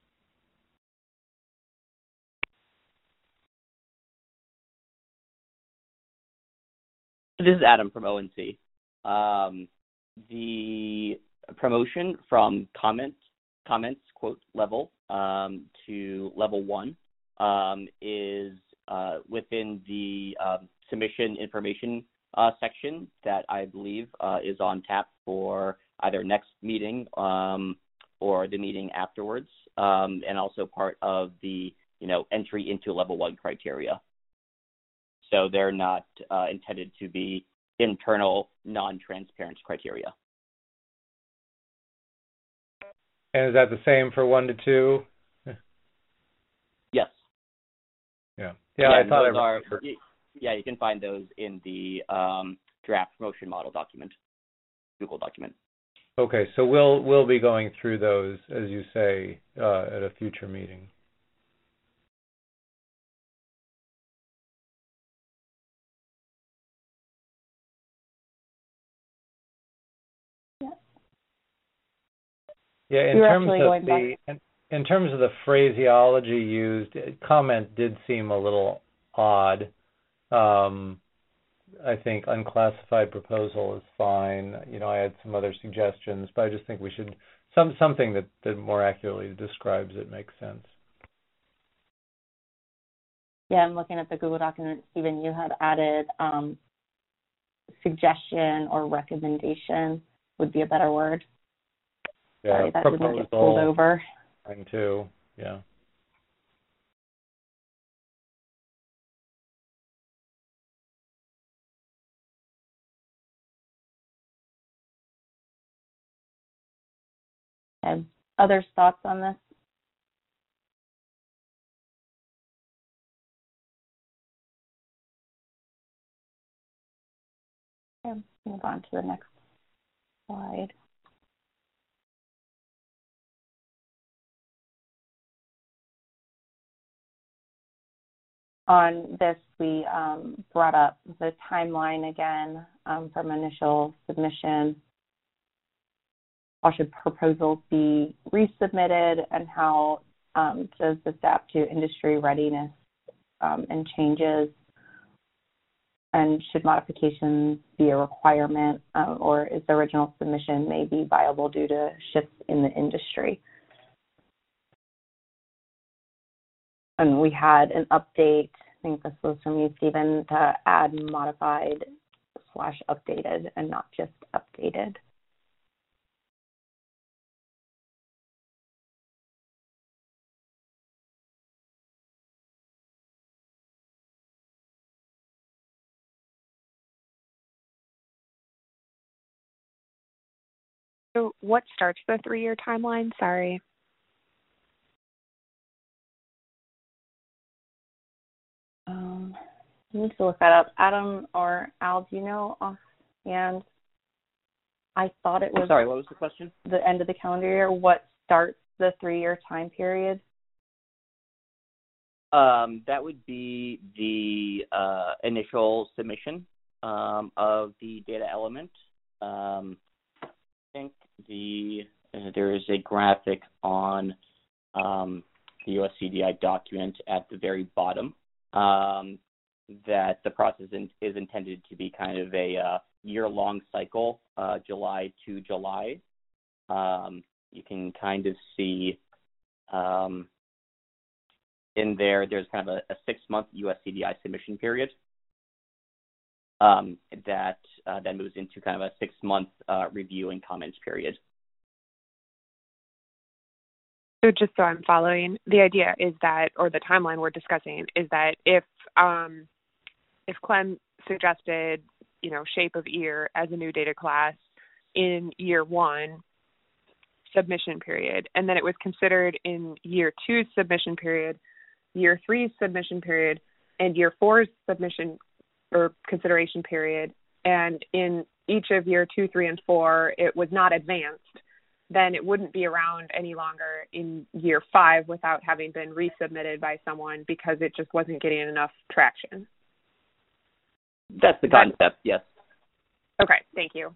Speaker 9: This is Adam from O N C. Um, the promotion from comment, comments, quote, level um, to level one um, is uh, within the um, submission information uh, section that I believe uh, is on tap for either next meeting um, or the meeting afterwards, um, and also part of the, you know, entry into level one criteria. So they're not uh, intended to be internal, non-transparent criteria.
Speaker 5: And is that the same for one to two?
Speaker 9: Yes.
Speaker 5: Yeah.
Speaker 9: Yeah,
Speaker 5: Yeah, I thought I
Speaker 9: are, yeah, you can find those in the um, draft promotion model document, Google document.
Speaker 5: Okay, so we'll we'll be going through those, as you say, uh, at a future meeting. Yeah, in terms of the in, in terms of the phraseology used, comment did seem a little odd. Um, I think unclassified proposal is fine. You know, I had some other suggestions, but I just think we should some something that, that more accurately describes it makes sense.
Speaker 3: Yeah, I'm looking at the Google document. Stephen, you had added um, suggestion or recommendation would be a better word.
Speaker 5: Yeah,
Speaker 3: Sorry, that
Speaker 5: proposal,
Speaker 3: didn't get pulled over.
Speaker 5: Mine too, yeah.
Speaker 3: Okay. Other thoughts on this? Okay, move on to the next slide. On this, we um, brought up the timeline again um, from initial submission. How should proposals be resubmitted, and how um, does this adapt to industry readiness um, and changes? And should modifications be a requirement, uh, or is the original submission may be viable due to shifts in the industry? And we had an update, I think this was from you, Stephen, to add modified slash updated and not just updated.
Speaker 8: So what starts the three-year timeline? Sorry.
Speaker 3: Um, I need to look that up. Adam or Al, do you know offhand? I thought it was.
Speaker 9: I'm sorry, what was the question?
Speaker 3: The end of the calendar year. What starts the three-year time period?
Speaker 9: Um, that would be the uh, initial submission um, of the data element. Um, I think the uh, there is a graphic on um, the U S C D I document at the very bottom um, that the process in, is intended to be kind of a uh, year-long cycle, uh, July to July. Um, you can kind of see um, in there, there's kind of a, a six-month U S C D I submission period um, that uh, then moves into kind of a six-month uh, review and comments period.
Speaker 8: So just so I'm following, the idea is that, or the timeline we're discussing, is that if um, if Clem suggested, you know, shape of ear as a new data class in year one submission period, and then it was considered in year two submission period, year three submission period, and year four's submission or consideration period, and in each of year two, three, and four, it was not advanced, then it wouldn't be around any longer in year five without having been resubmitted by someone because it just wasn't getting enough traction.
Speaker 9: That's the concept, yes.
Speaker 8: Okay, thank you.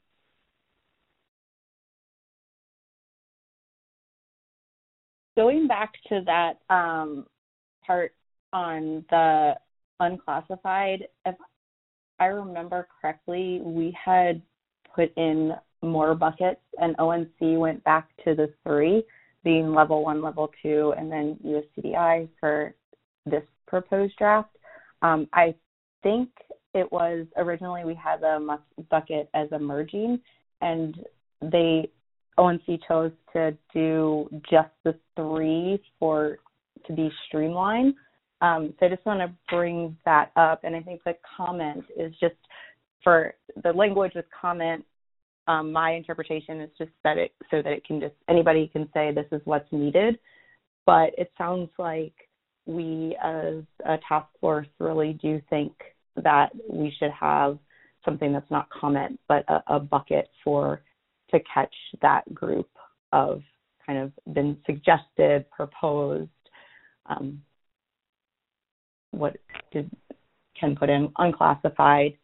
Speaker 3: Going back to that um, part on the unclassified, if I remember correctly, we had put in more buckets, and O N C went back to the three, being level one, level two, and then U S C D I for this proposed draft. Um, I think it was originally we had the bucket as emerging, and they O N C chose to do just the three for to be streamlined. Um, so I just want to bring that up, and I think the comment is just for the language with comment. Um, my interpretation is just that it so that it can just anybody can say this is what's needed, but it sounds like we as a task force really do think that we should have something that's not comment but a, a bucket for to catch that group of kind of been suggested, proposed, um, what did Ken put in, unclassified.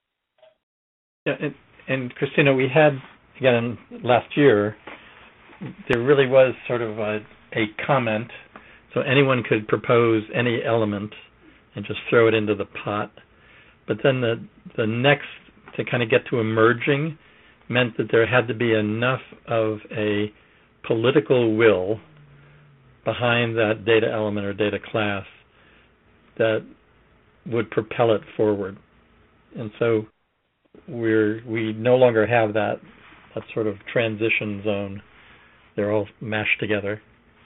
Speaker 6: Yeah, and, and Christina, we had, again, last year, there really was sort of a, a comment, so anyone could propose any element and just throw it into the pot. But then the the next, to kind of get to emerging, meant that there had to be enough of a political will behind that data element or data class that would propel it forward. And so we're we no longer have that that sort of transition zone. They're all mashed together.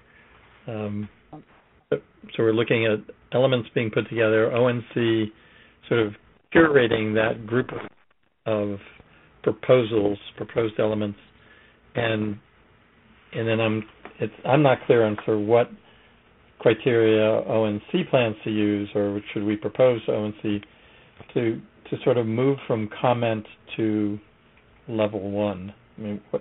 Speaker 6: Um, so we're looking at elements being put together, O N C sort of curating that group of, of proposals, proposed elements, and and then I'm it's I'm not clear on sort of what criteria O N C plans to use, or should we propose to O N C to to sort of move from comment to level one. I mean, what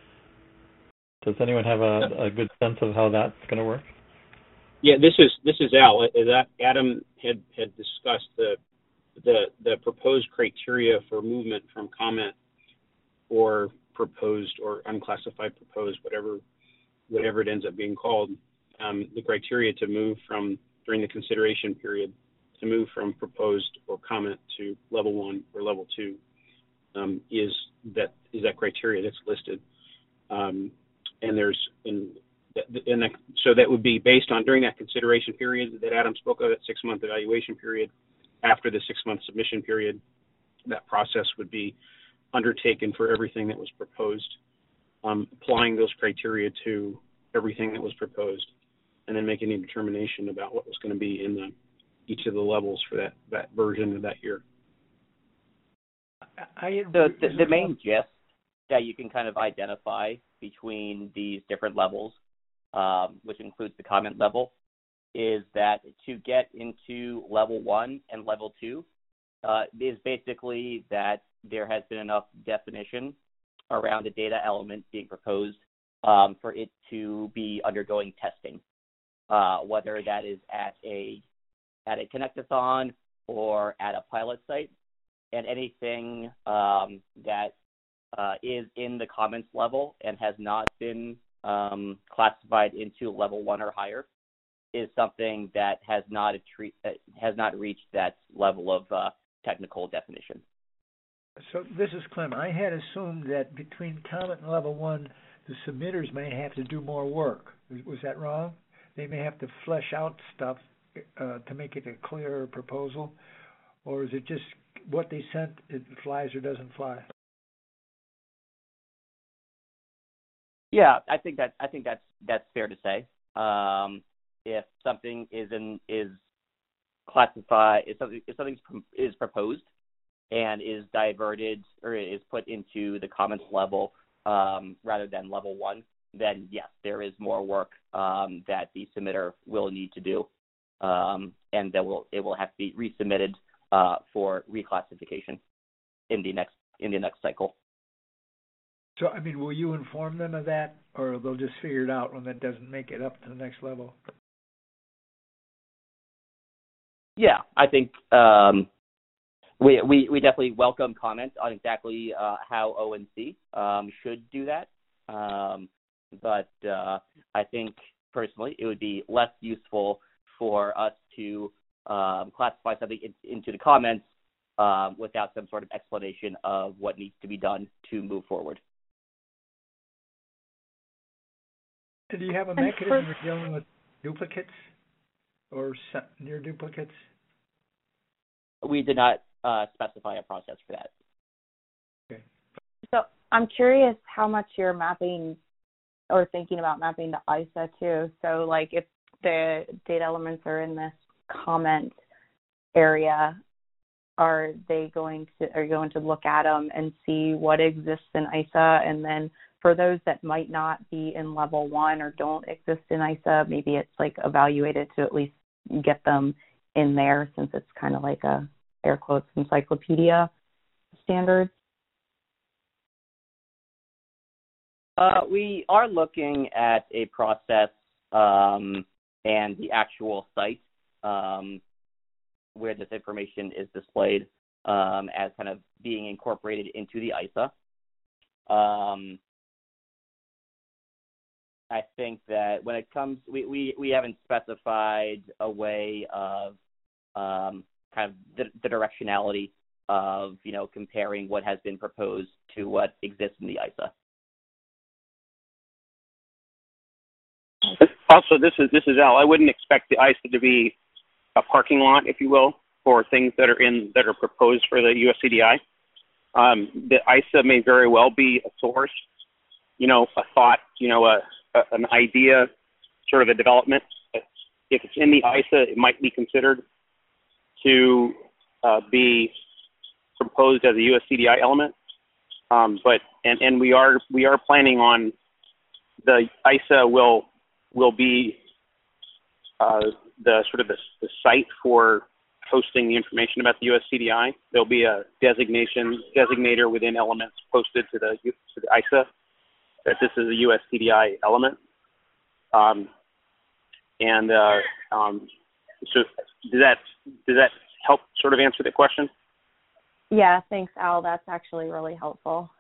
Speaker 6: does anyone have a, a good sense of how that's going to work?
Speaker 10: Yeah, this is this is Al. That Adam had had discussed the the the proposed criteria for movement from comment or proposed or unclassified proposed, whatever whatever it ends up being called. Um, the criteria to move from during the consideration period to move from proposed or comment to level one or level two um, is that is that criteria that's listed, um, and there's and and that, so that would be based on during that consideration period that Adam spoke of, that six month evaluation period. After the six month submission period, that process would be undertaken for everything that was proposed, um, applying those criteria to everything that was proposed, and then making a determination about what was going to be in the each of the levels for that, that version of that year.
Speaker 7: I,
Speaker 9: the, the, the main gist that you can kind of identify between these different levels, um, which includes the comment level, is that to get into level one and level two uh, is basically that there has been enough definition around the data element being proposed um, for it to be undergoing testing, uh, whether that is at a at a Connectathon or at a pilot site, and anything um, that uh, is in the comments level and has not been um, classified into level one or higher is something that has not a treat, uh, has not reached that level of uh, technical definition.
Speaker 7: So this is Clem. I had assumed that between comment and level one, the submitters may have to do more work. Was that wrong? They may have to flesh out stuff uh, to make it a clearer proposal, or is it just what they sent, it flies or doesn't fly?
Speaker 9: Yeah, I think that I think that's that's fair to say. Um, if something is in is classified, if something if something is proposed and is diverted or is put into the comments level um, rather than level one, then yes, there is more work um, that the submitter will need to do, um, and that will it will have to be resubmitted uh, for reclassification in the next in the next cycle.
Speaker 7: So, I mean, will you inform them of that, or they'll just figure it out when that doesn't make it up to the next level?
Speaker 9: Yeah, I think um, we, we we definitely welcome comments on exactly uh, how O N C um, should do that. Um, but uh, I think personally it would be less useful for us to um, classify something in, into the comments um, without some sort of explanation of what needs to be done to move forward.
Speaker 7: Do you have a mechanism for dealing with duplicates or near duplicates?
Speaker 9: We did not uh, specify a process for that.
Speaker 7: Okay.
Speaker 3: So I'm curious how much you're mapping or thinking about mapping to I S A too. So like if the data elements are in this comment area, are they going to are you going to look at them and see what exists in I S A, and then for those that might not be in level one or don't exist in I S A, maybe it's like evaluated to at least get them in there, since it's kind of like a air quotes encyclopedia standards?
Speaker 9: Uh, we are looking at a process um, and the actual site um, where this information is displayed um, as kind of being incorporated into the I S A. Um, I think that when it comes, we, we, we haven't specified a way of um, kind of the, the directionality of, you know, comparing what has been proposed to what exists in the I S A.
Speaker 10: Also, this is this is Al. I wouldn't expect the I S A to be a parking lot, if you will, for things that are in that are proposed for the U S C D I. Um, the I S A may very well be a source, you know, a thought, you know, a, a an idea, sort of a development. If it's in the I S A, it might be considered to uh, be proposed as a U S C D I element. Um, but and, and we are we are planning on the I S A will will be uh, the sort of the, the site for posting the information about the U S C D I. There'll be a designation designator within Elements posted to the to the I S A that this is a U S C D I element. Um, and uh, um, so does that does that help sort of answer the question?
Speaker 3: Yeah, thanks, Al. That's actually really helpful.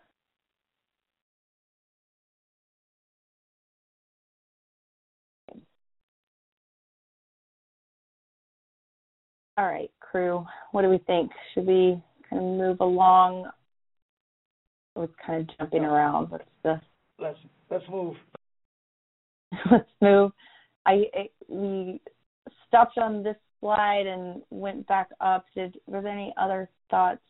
Speaker 3: All right, crew, what do we think? Should we kind of move along? I was kind of jumping around. What's the?
Speaker 7: Let's let's move.
Speaker 3: Let's move. I it, we stopped on this slide and went back up. Did were there any other thoughts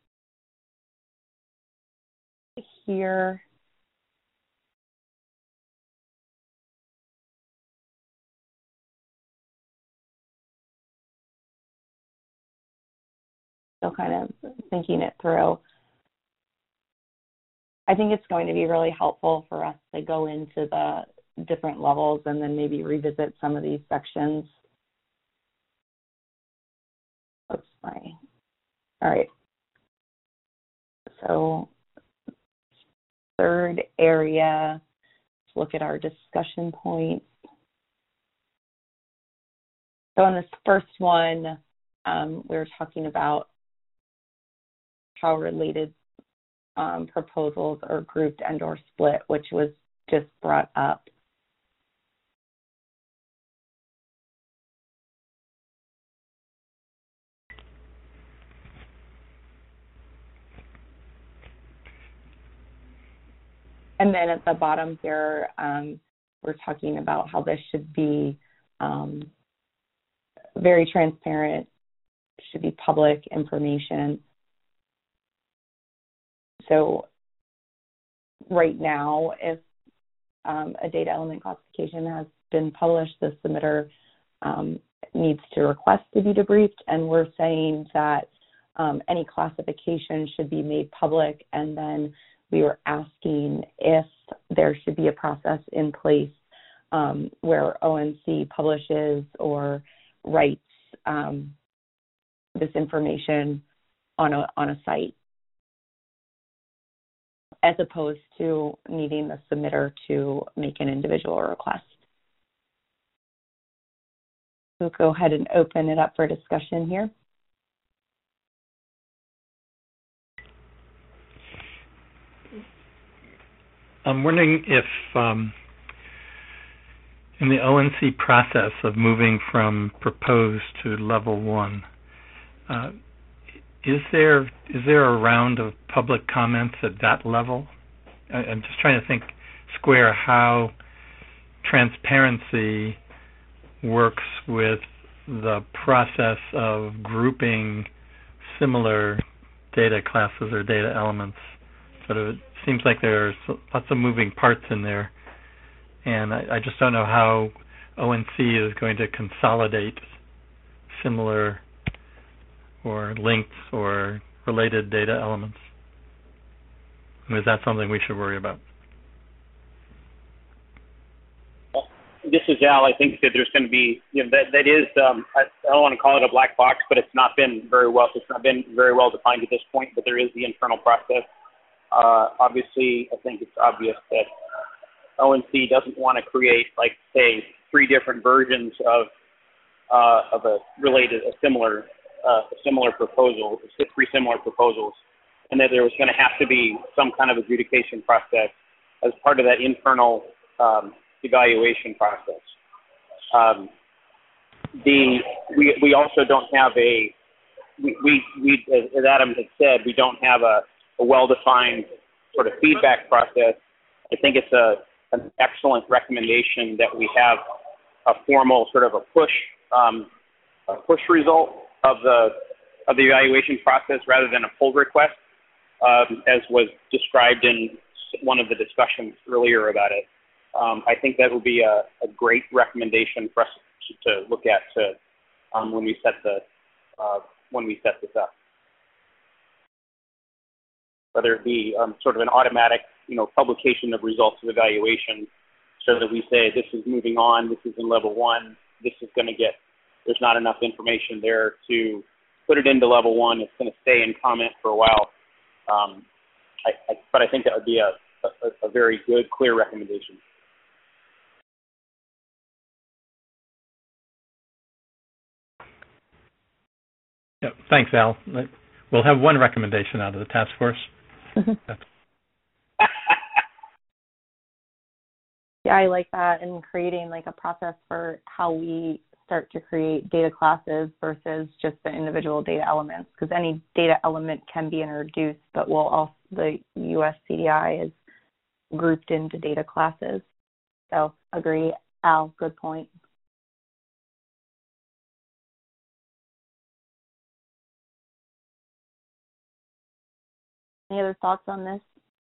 Speaker 3: here? Still kind of thinking it through. I think it's going to be really helpful for us to go into the different levels and then maybe revisit some of these sections. Oops, sorry. All right. So third area, let's look at our discussion points. So in this first one, um, we were talking about how related um, proposals are grouped and or split, which was just brought up. And then at the bottom here, um, we're talking about how this should be um, very transparent, should be public information. So right now, if um, a data element classification has been published, the submitter um, needs to request to be debriefed, and we're saying that um, any classification should be made public, and then we were asking if there should be a process in place um, where O N C publishes or writes um, this information on a on a site, as opposed to needing the submitter to make an individual request. We'll go ahead and open it up for discussion here.
Speaker 6: I'm wondering if um, in the O N C process of moving from proposed to level one, uh, is there is there a round of public comments at that level? I, I'm just trying to think square how transparency works with the process of grouping similar data classes or data elements. Sort of, it seems like there's lots of moving parts in there, and I, I just don't know how O N C is going to consolidate similar or linked or related data elements. Is that something we should worry about?
Speaker 10: This is Al. I think that there's going to be, you know, that that is. Um, I, I don't want to call it a black box, but it's not been very well. It's not been very well defined at this point. But there is the internal process. Uh, obviously, I think it's obvious that O N C doesn't want to create, like, say, three different versions of uh, of a related, a similar, uh, a similar proposal, three similar proposals, and that there was going to have to be some kind of adjudication process as part of that internal um, evaluation process. Um, the we we also don't have a we we, we as Adam had said, we don't have a, a well-defined sort of feedback process. I think it's a an excellent recommendation that we have a formal sort of a push um, a push result of the of the evaluation process rather than a pull request, um, as was described in one of the discussions earlier about it. Um, I think that would be a, a great recommendation for us to look at to um, when we set the uh, when we set this up. Whether it be um, sort of an automatic, you know, publication of results of evaluation, so that we say this is moving on, this is in level one, this is going to get, there's not enough information there to put it into level one. It's going to stay in comment for a while. Um, I, I, but I think that would be a, a, a very good, clear recommendation.
Speaker 6: Yeah, thanks, Al. We'll have one recommendation out of the task force.
Speaker 3: Yeah, I like that, and creating like a process for how we start to create data classes versus just the individual data elements, because any data element can be introduced, but we'll also, the U S C D I is grouped into data classes. So agree, Al, good point. Any other thoughts on this?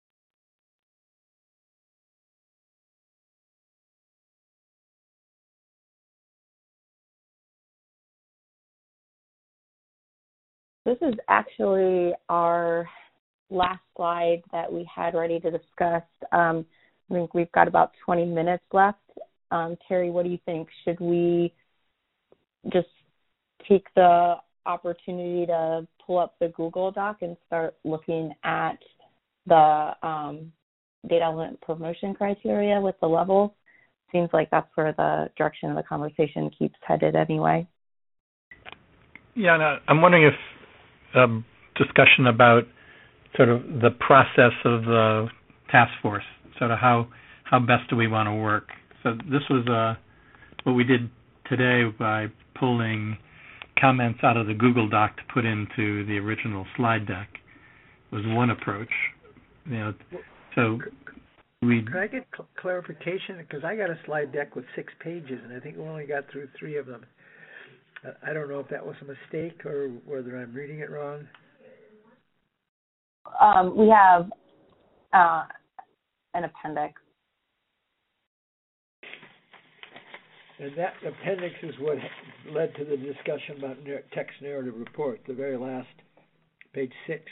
Speaker 3: This is actually our last slide that we had ready to discuss. Um, I think we've got about twenty minutes left. Um, Terry, what do you think? Should we just take the opportunity to pull up the Google Doc and start looking at the um, data element promotion criteria with the levels? Seems like that's where the direction of the conversation keeps headed anyway.
Speaker 6: Yeah, and I'm wondering if um, discussion about sort of the process of the task force, sort of how how best do we want to work. So this was uh, what we did today by pulling comments out of the Google Doc to put into the original slide deck was one approach. You know, so we.
Speaker 7: Could I get cl- clarification? Because I got a slide deck with six pages, and I think we only got through three of them. Uh, I don't know if that was a mistake or whether I'm reading it wrong.
Speaker 3: Um, we have uh, an appendix.
Speaker 7: And that appendix is what led to the discussion about text narrative report, the very last, page six.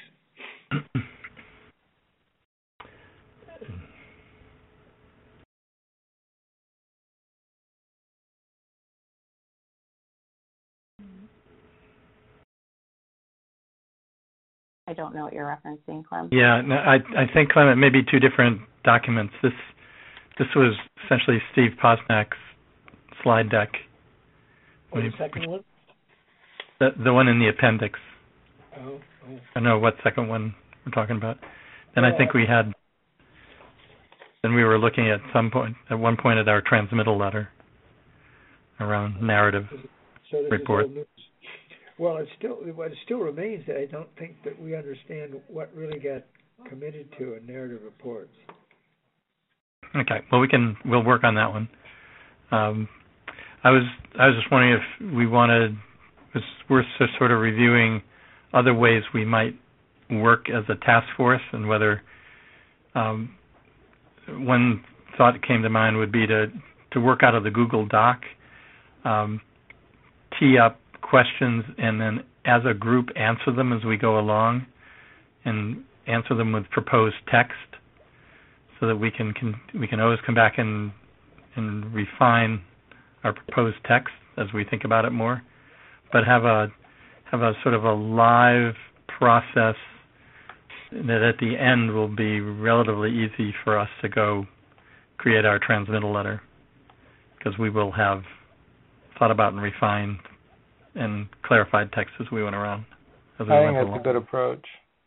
Speaker 3: I don't know what you're referencing, Clem.
Speaker 6: Yeah, no, I I think, Clem, it may be two different documents. This this was essentially Steve Posnack's slide deck.
Speaker 7: Oh, the second one?
Speaker 6: The the one in the appendix.
Speaker 7: Oh, oh.
Speaker 6: I don't know what second one we're talking about. Then I think we had. Then we were looking at some point at one point at our transmittal letter around narrative
Speaker 7: so this
Speaker 6: report.
Speaker 7: Is all news. Well, it still well, it still remains that I don't think that we understand what really got committed to in narrative reports.
Speaker 6: Okay, well we can we'll work on that one. Um, I was I was just wondering if we wanted was we're sort of reviewing other ways we might work as a task force, and whether um, one thought that came to mind would be to to work out of the Google Doc, um, tee up questions, and then as a group answer them as we go along, and answer them with proposed text, so that we can, can we can always come back and and refine our proposed text as we think about it more, but have a have a sort of a live process that at the end will be relatively easy for us to go create our transmittal letter, because we will have thought about and refined and clarified text as we went around. As we
Speaker 5: I
Speaker 6: went
Speaker 5: think that's
Speaker 6: along.
Speaker 5: a good approach.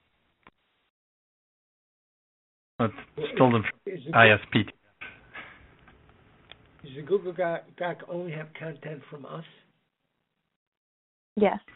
Speaker 6: It's stolen from I S P T.
Speaker 7: Does the Google Doc, Doc only have content from us?
Speaker 3: Yes.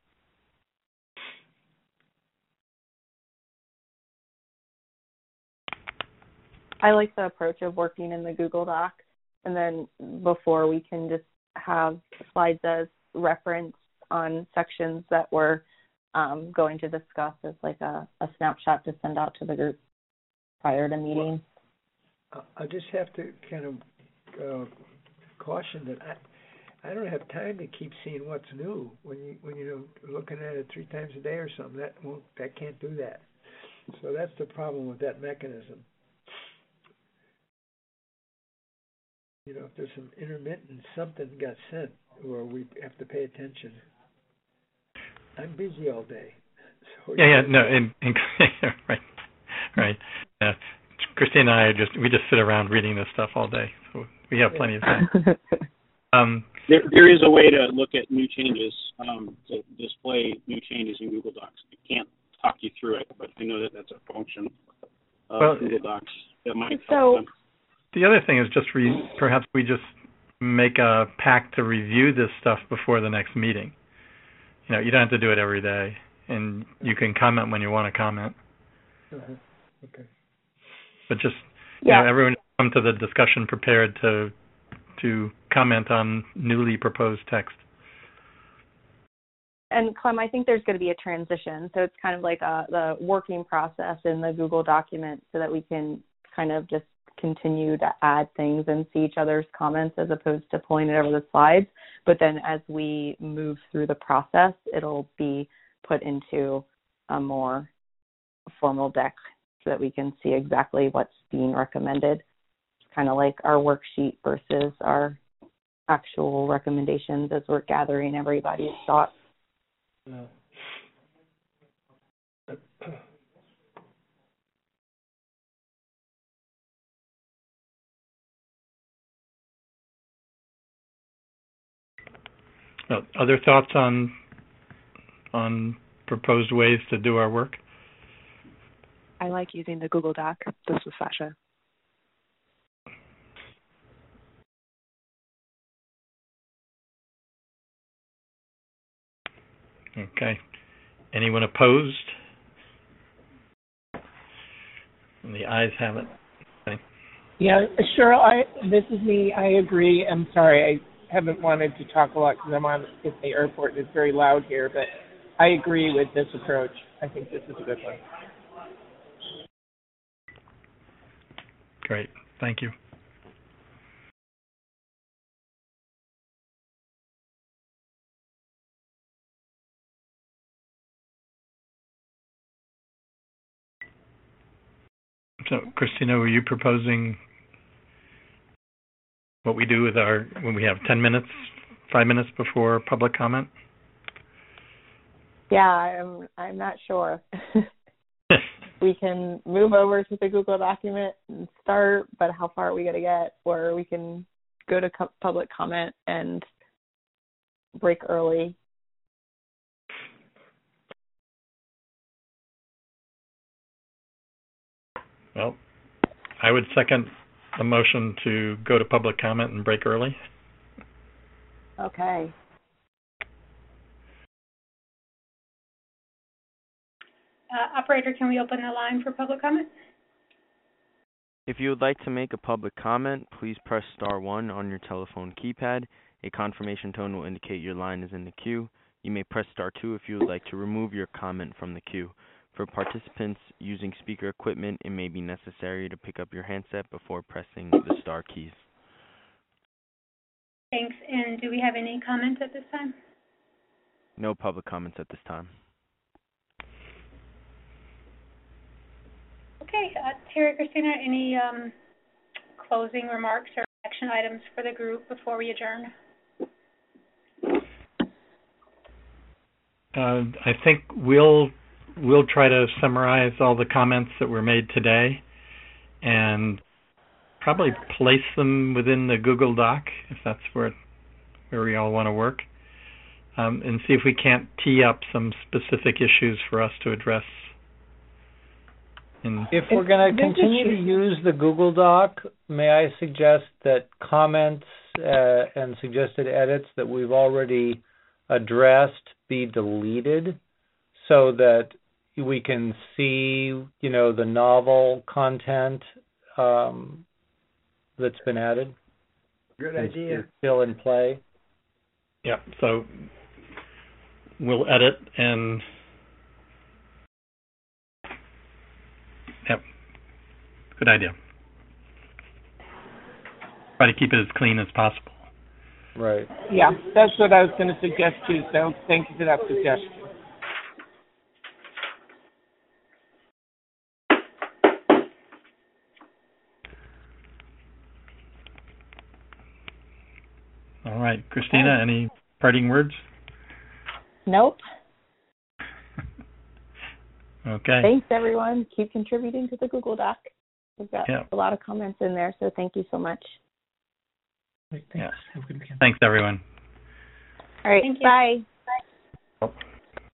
Speaker 3: I like the approach of working in the Google Doc, and then before we can just have slides as reference on sections that we're um, going to discuss as like a, a snapshot to send out to the group prior to meeting.
Speaker 7: Well, I just have to kind of uh, caution that I I don't have time to keep seeing what's new when you when you're looking at it three times a day or something. That won't that can't do that. So that's the problem with that mechanism. You know, if there's some intermittent something got sent, or we have to pay attention. I'm busy all day. So
Speaker 6: yeah, yeah, no, and, and right, right. Uh, Christine and I are just we just sit around reading this stuff all day, so we have plenty of time. um,
Speaker 10: there, there is a way to look at new changes, um, to display new changes in Google Docs. I can't talk you through it, but I know that that's a function of
Speaker 6: well,
Speaker 10: Google Docs that might
Speaker 3: so,
Speaker 10: help them.
Speaker 6: The other thing is just re- perhaps we just make a pact to review this stuff before the next meeting. You know, you don't have to do it every day, and you can comment when you want to comment.
Speaker 7: Uh-huh. Okay.
Speaker 6: But just you
Speaker 3: yeah.
Speaker 6: know, everyone come to the discussion prepared to to comment on newly proposed text.
Speaker 3: And Clem, I think there's going to be a transition, so it's kind of like a, the working process in the Google document, so that we can kind of just continue to add things and see each other's comments as opposed to pulling it over the slides. But then as we move through the process, it'll be put into a more formal deck so that we can see exactly what's being recommended. It's kind of like our worksheet versus our actual recommendations as we're gathering everybody's thoughts.
Speaker 7: No.
Speaker 6: Uh, other thoughts on on proposed ways to do our work?
Speaker 8: I like using the Google Doc. This was Sasha.
Speaker 6: Okay. Anyone opposed? And the ayes have it. Okay.
Speaker 11: Yeah, Cheryl, I, this is me. I agree. I'm sorry. I haven't wanted to talk a lot because I'm on at the airport and it's very loud here, but I agree with this approach. I think this is a good one.
Speaker 6: Great. Thank you. So, Christina, were you proposing what we do with our, when we have ten minutes, five minutes before public comment?
Speaker 3: Yeah, I'm I'm not sure. We can move over to the Google document and start, but how far are we going to get? Or we can go to co- public comment and break early.
Speaker 6: Well, I would second the motion to go to public comment and break early.
Speaker 3: Okay.
Speaker 2: Uh, operator, can we open the line for public comment?
Speaker 1: If you would like to make a public comment, please press star one on your telephone keypad. A confirmation tone will indicate your line is in the queue. You may press star two if you would like to remove your comment from the queue. For participants using speaker equipment, it may be necessary to pick up your handset before pressing the star keys.
Speaker 2: Thanks. And do we have any comments at this time?
Speaker 1: No public comments at this time.
Speaker 2: Okay. Uh, Terry, Christina, any um, closing remarks or action items for the group before we adjourn?
Speaker 6: Uh, I think we'll we'll try to summarize all the comments that were made today and probably place them within the Google Doc if that's where where we all want to work, um, and see if we can't tee up some specific issues for us to address. In
Speaker 5: if we're going to continue to use the Google Doc, may I suggest that comments uh, and suggested edits that we've already addressed be deleted so that we can see, you know, the novel content um, that's been added?
Speaker 7: Good
Speaker 5: It's,
Speaker 7: idea.
Speaker 5: it's still in play.
Speaker 6: Yeah, so we'll edit and yep, good idea. Try to keep it as clean as possible.
Speaker 5: Right.
Speaker 11: Yeah, that's what I was going to suggest too, so thank you for that suggestion.
Speaker 6: All right, Christina, any parting words?
Speaker 3: Nope.
Speaker 6: Okay.
Speaker 3: Thanks, everyone. Keep contributing to the Google Doc. We've got
Speaker 6: yeah.
Speaker 3: a lot of comments in there, so thank you so much.
Speaker 7: Thanks.
Speaker 6: Yeah.
Speaker 7: Have a good weekend.
Speaker 6: Thanks, everyone.
Speaker 3: All right,
Speaker 2: Thank you.
Speaker 3: bye.
Speaker 6: Bye.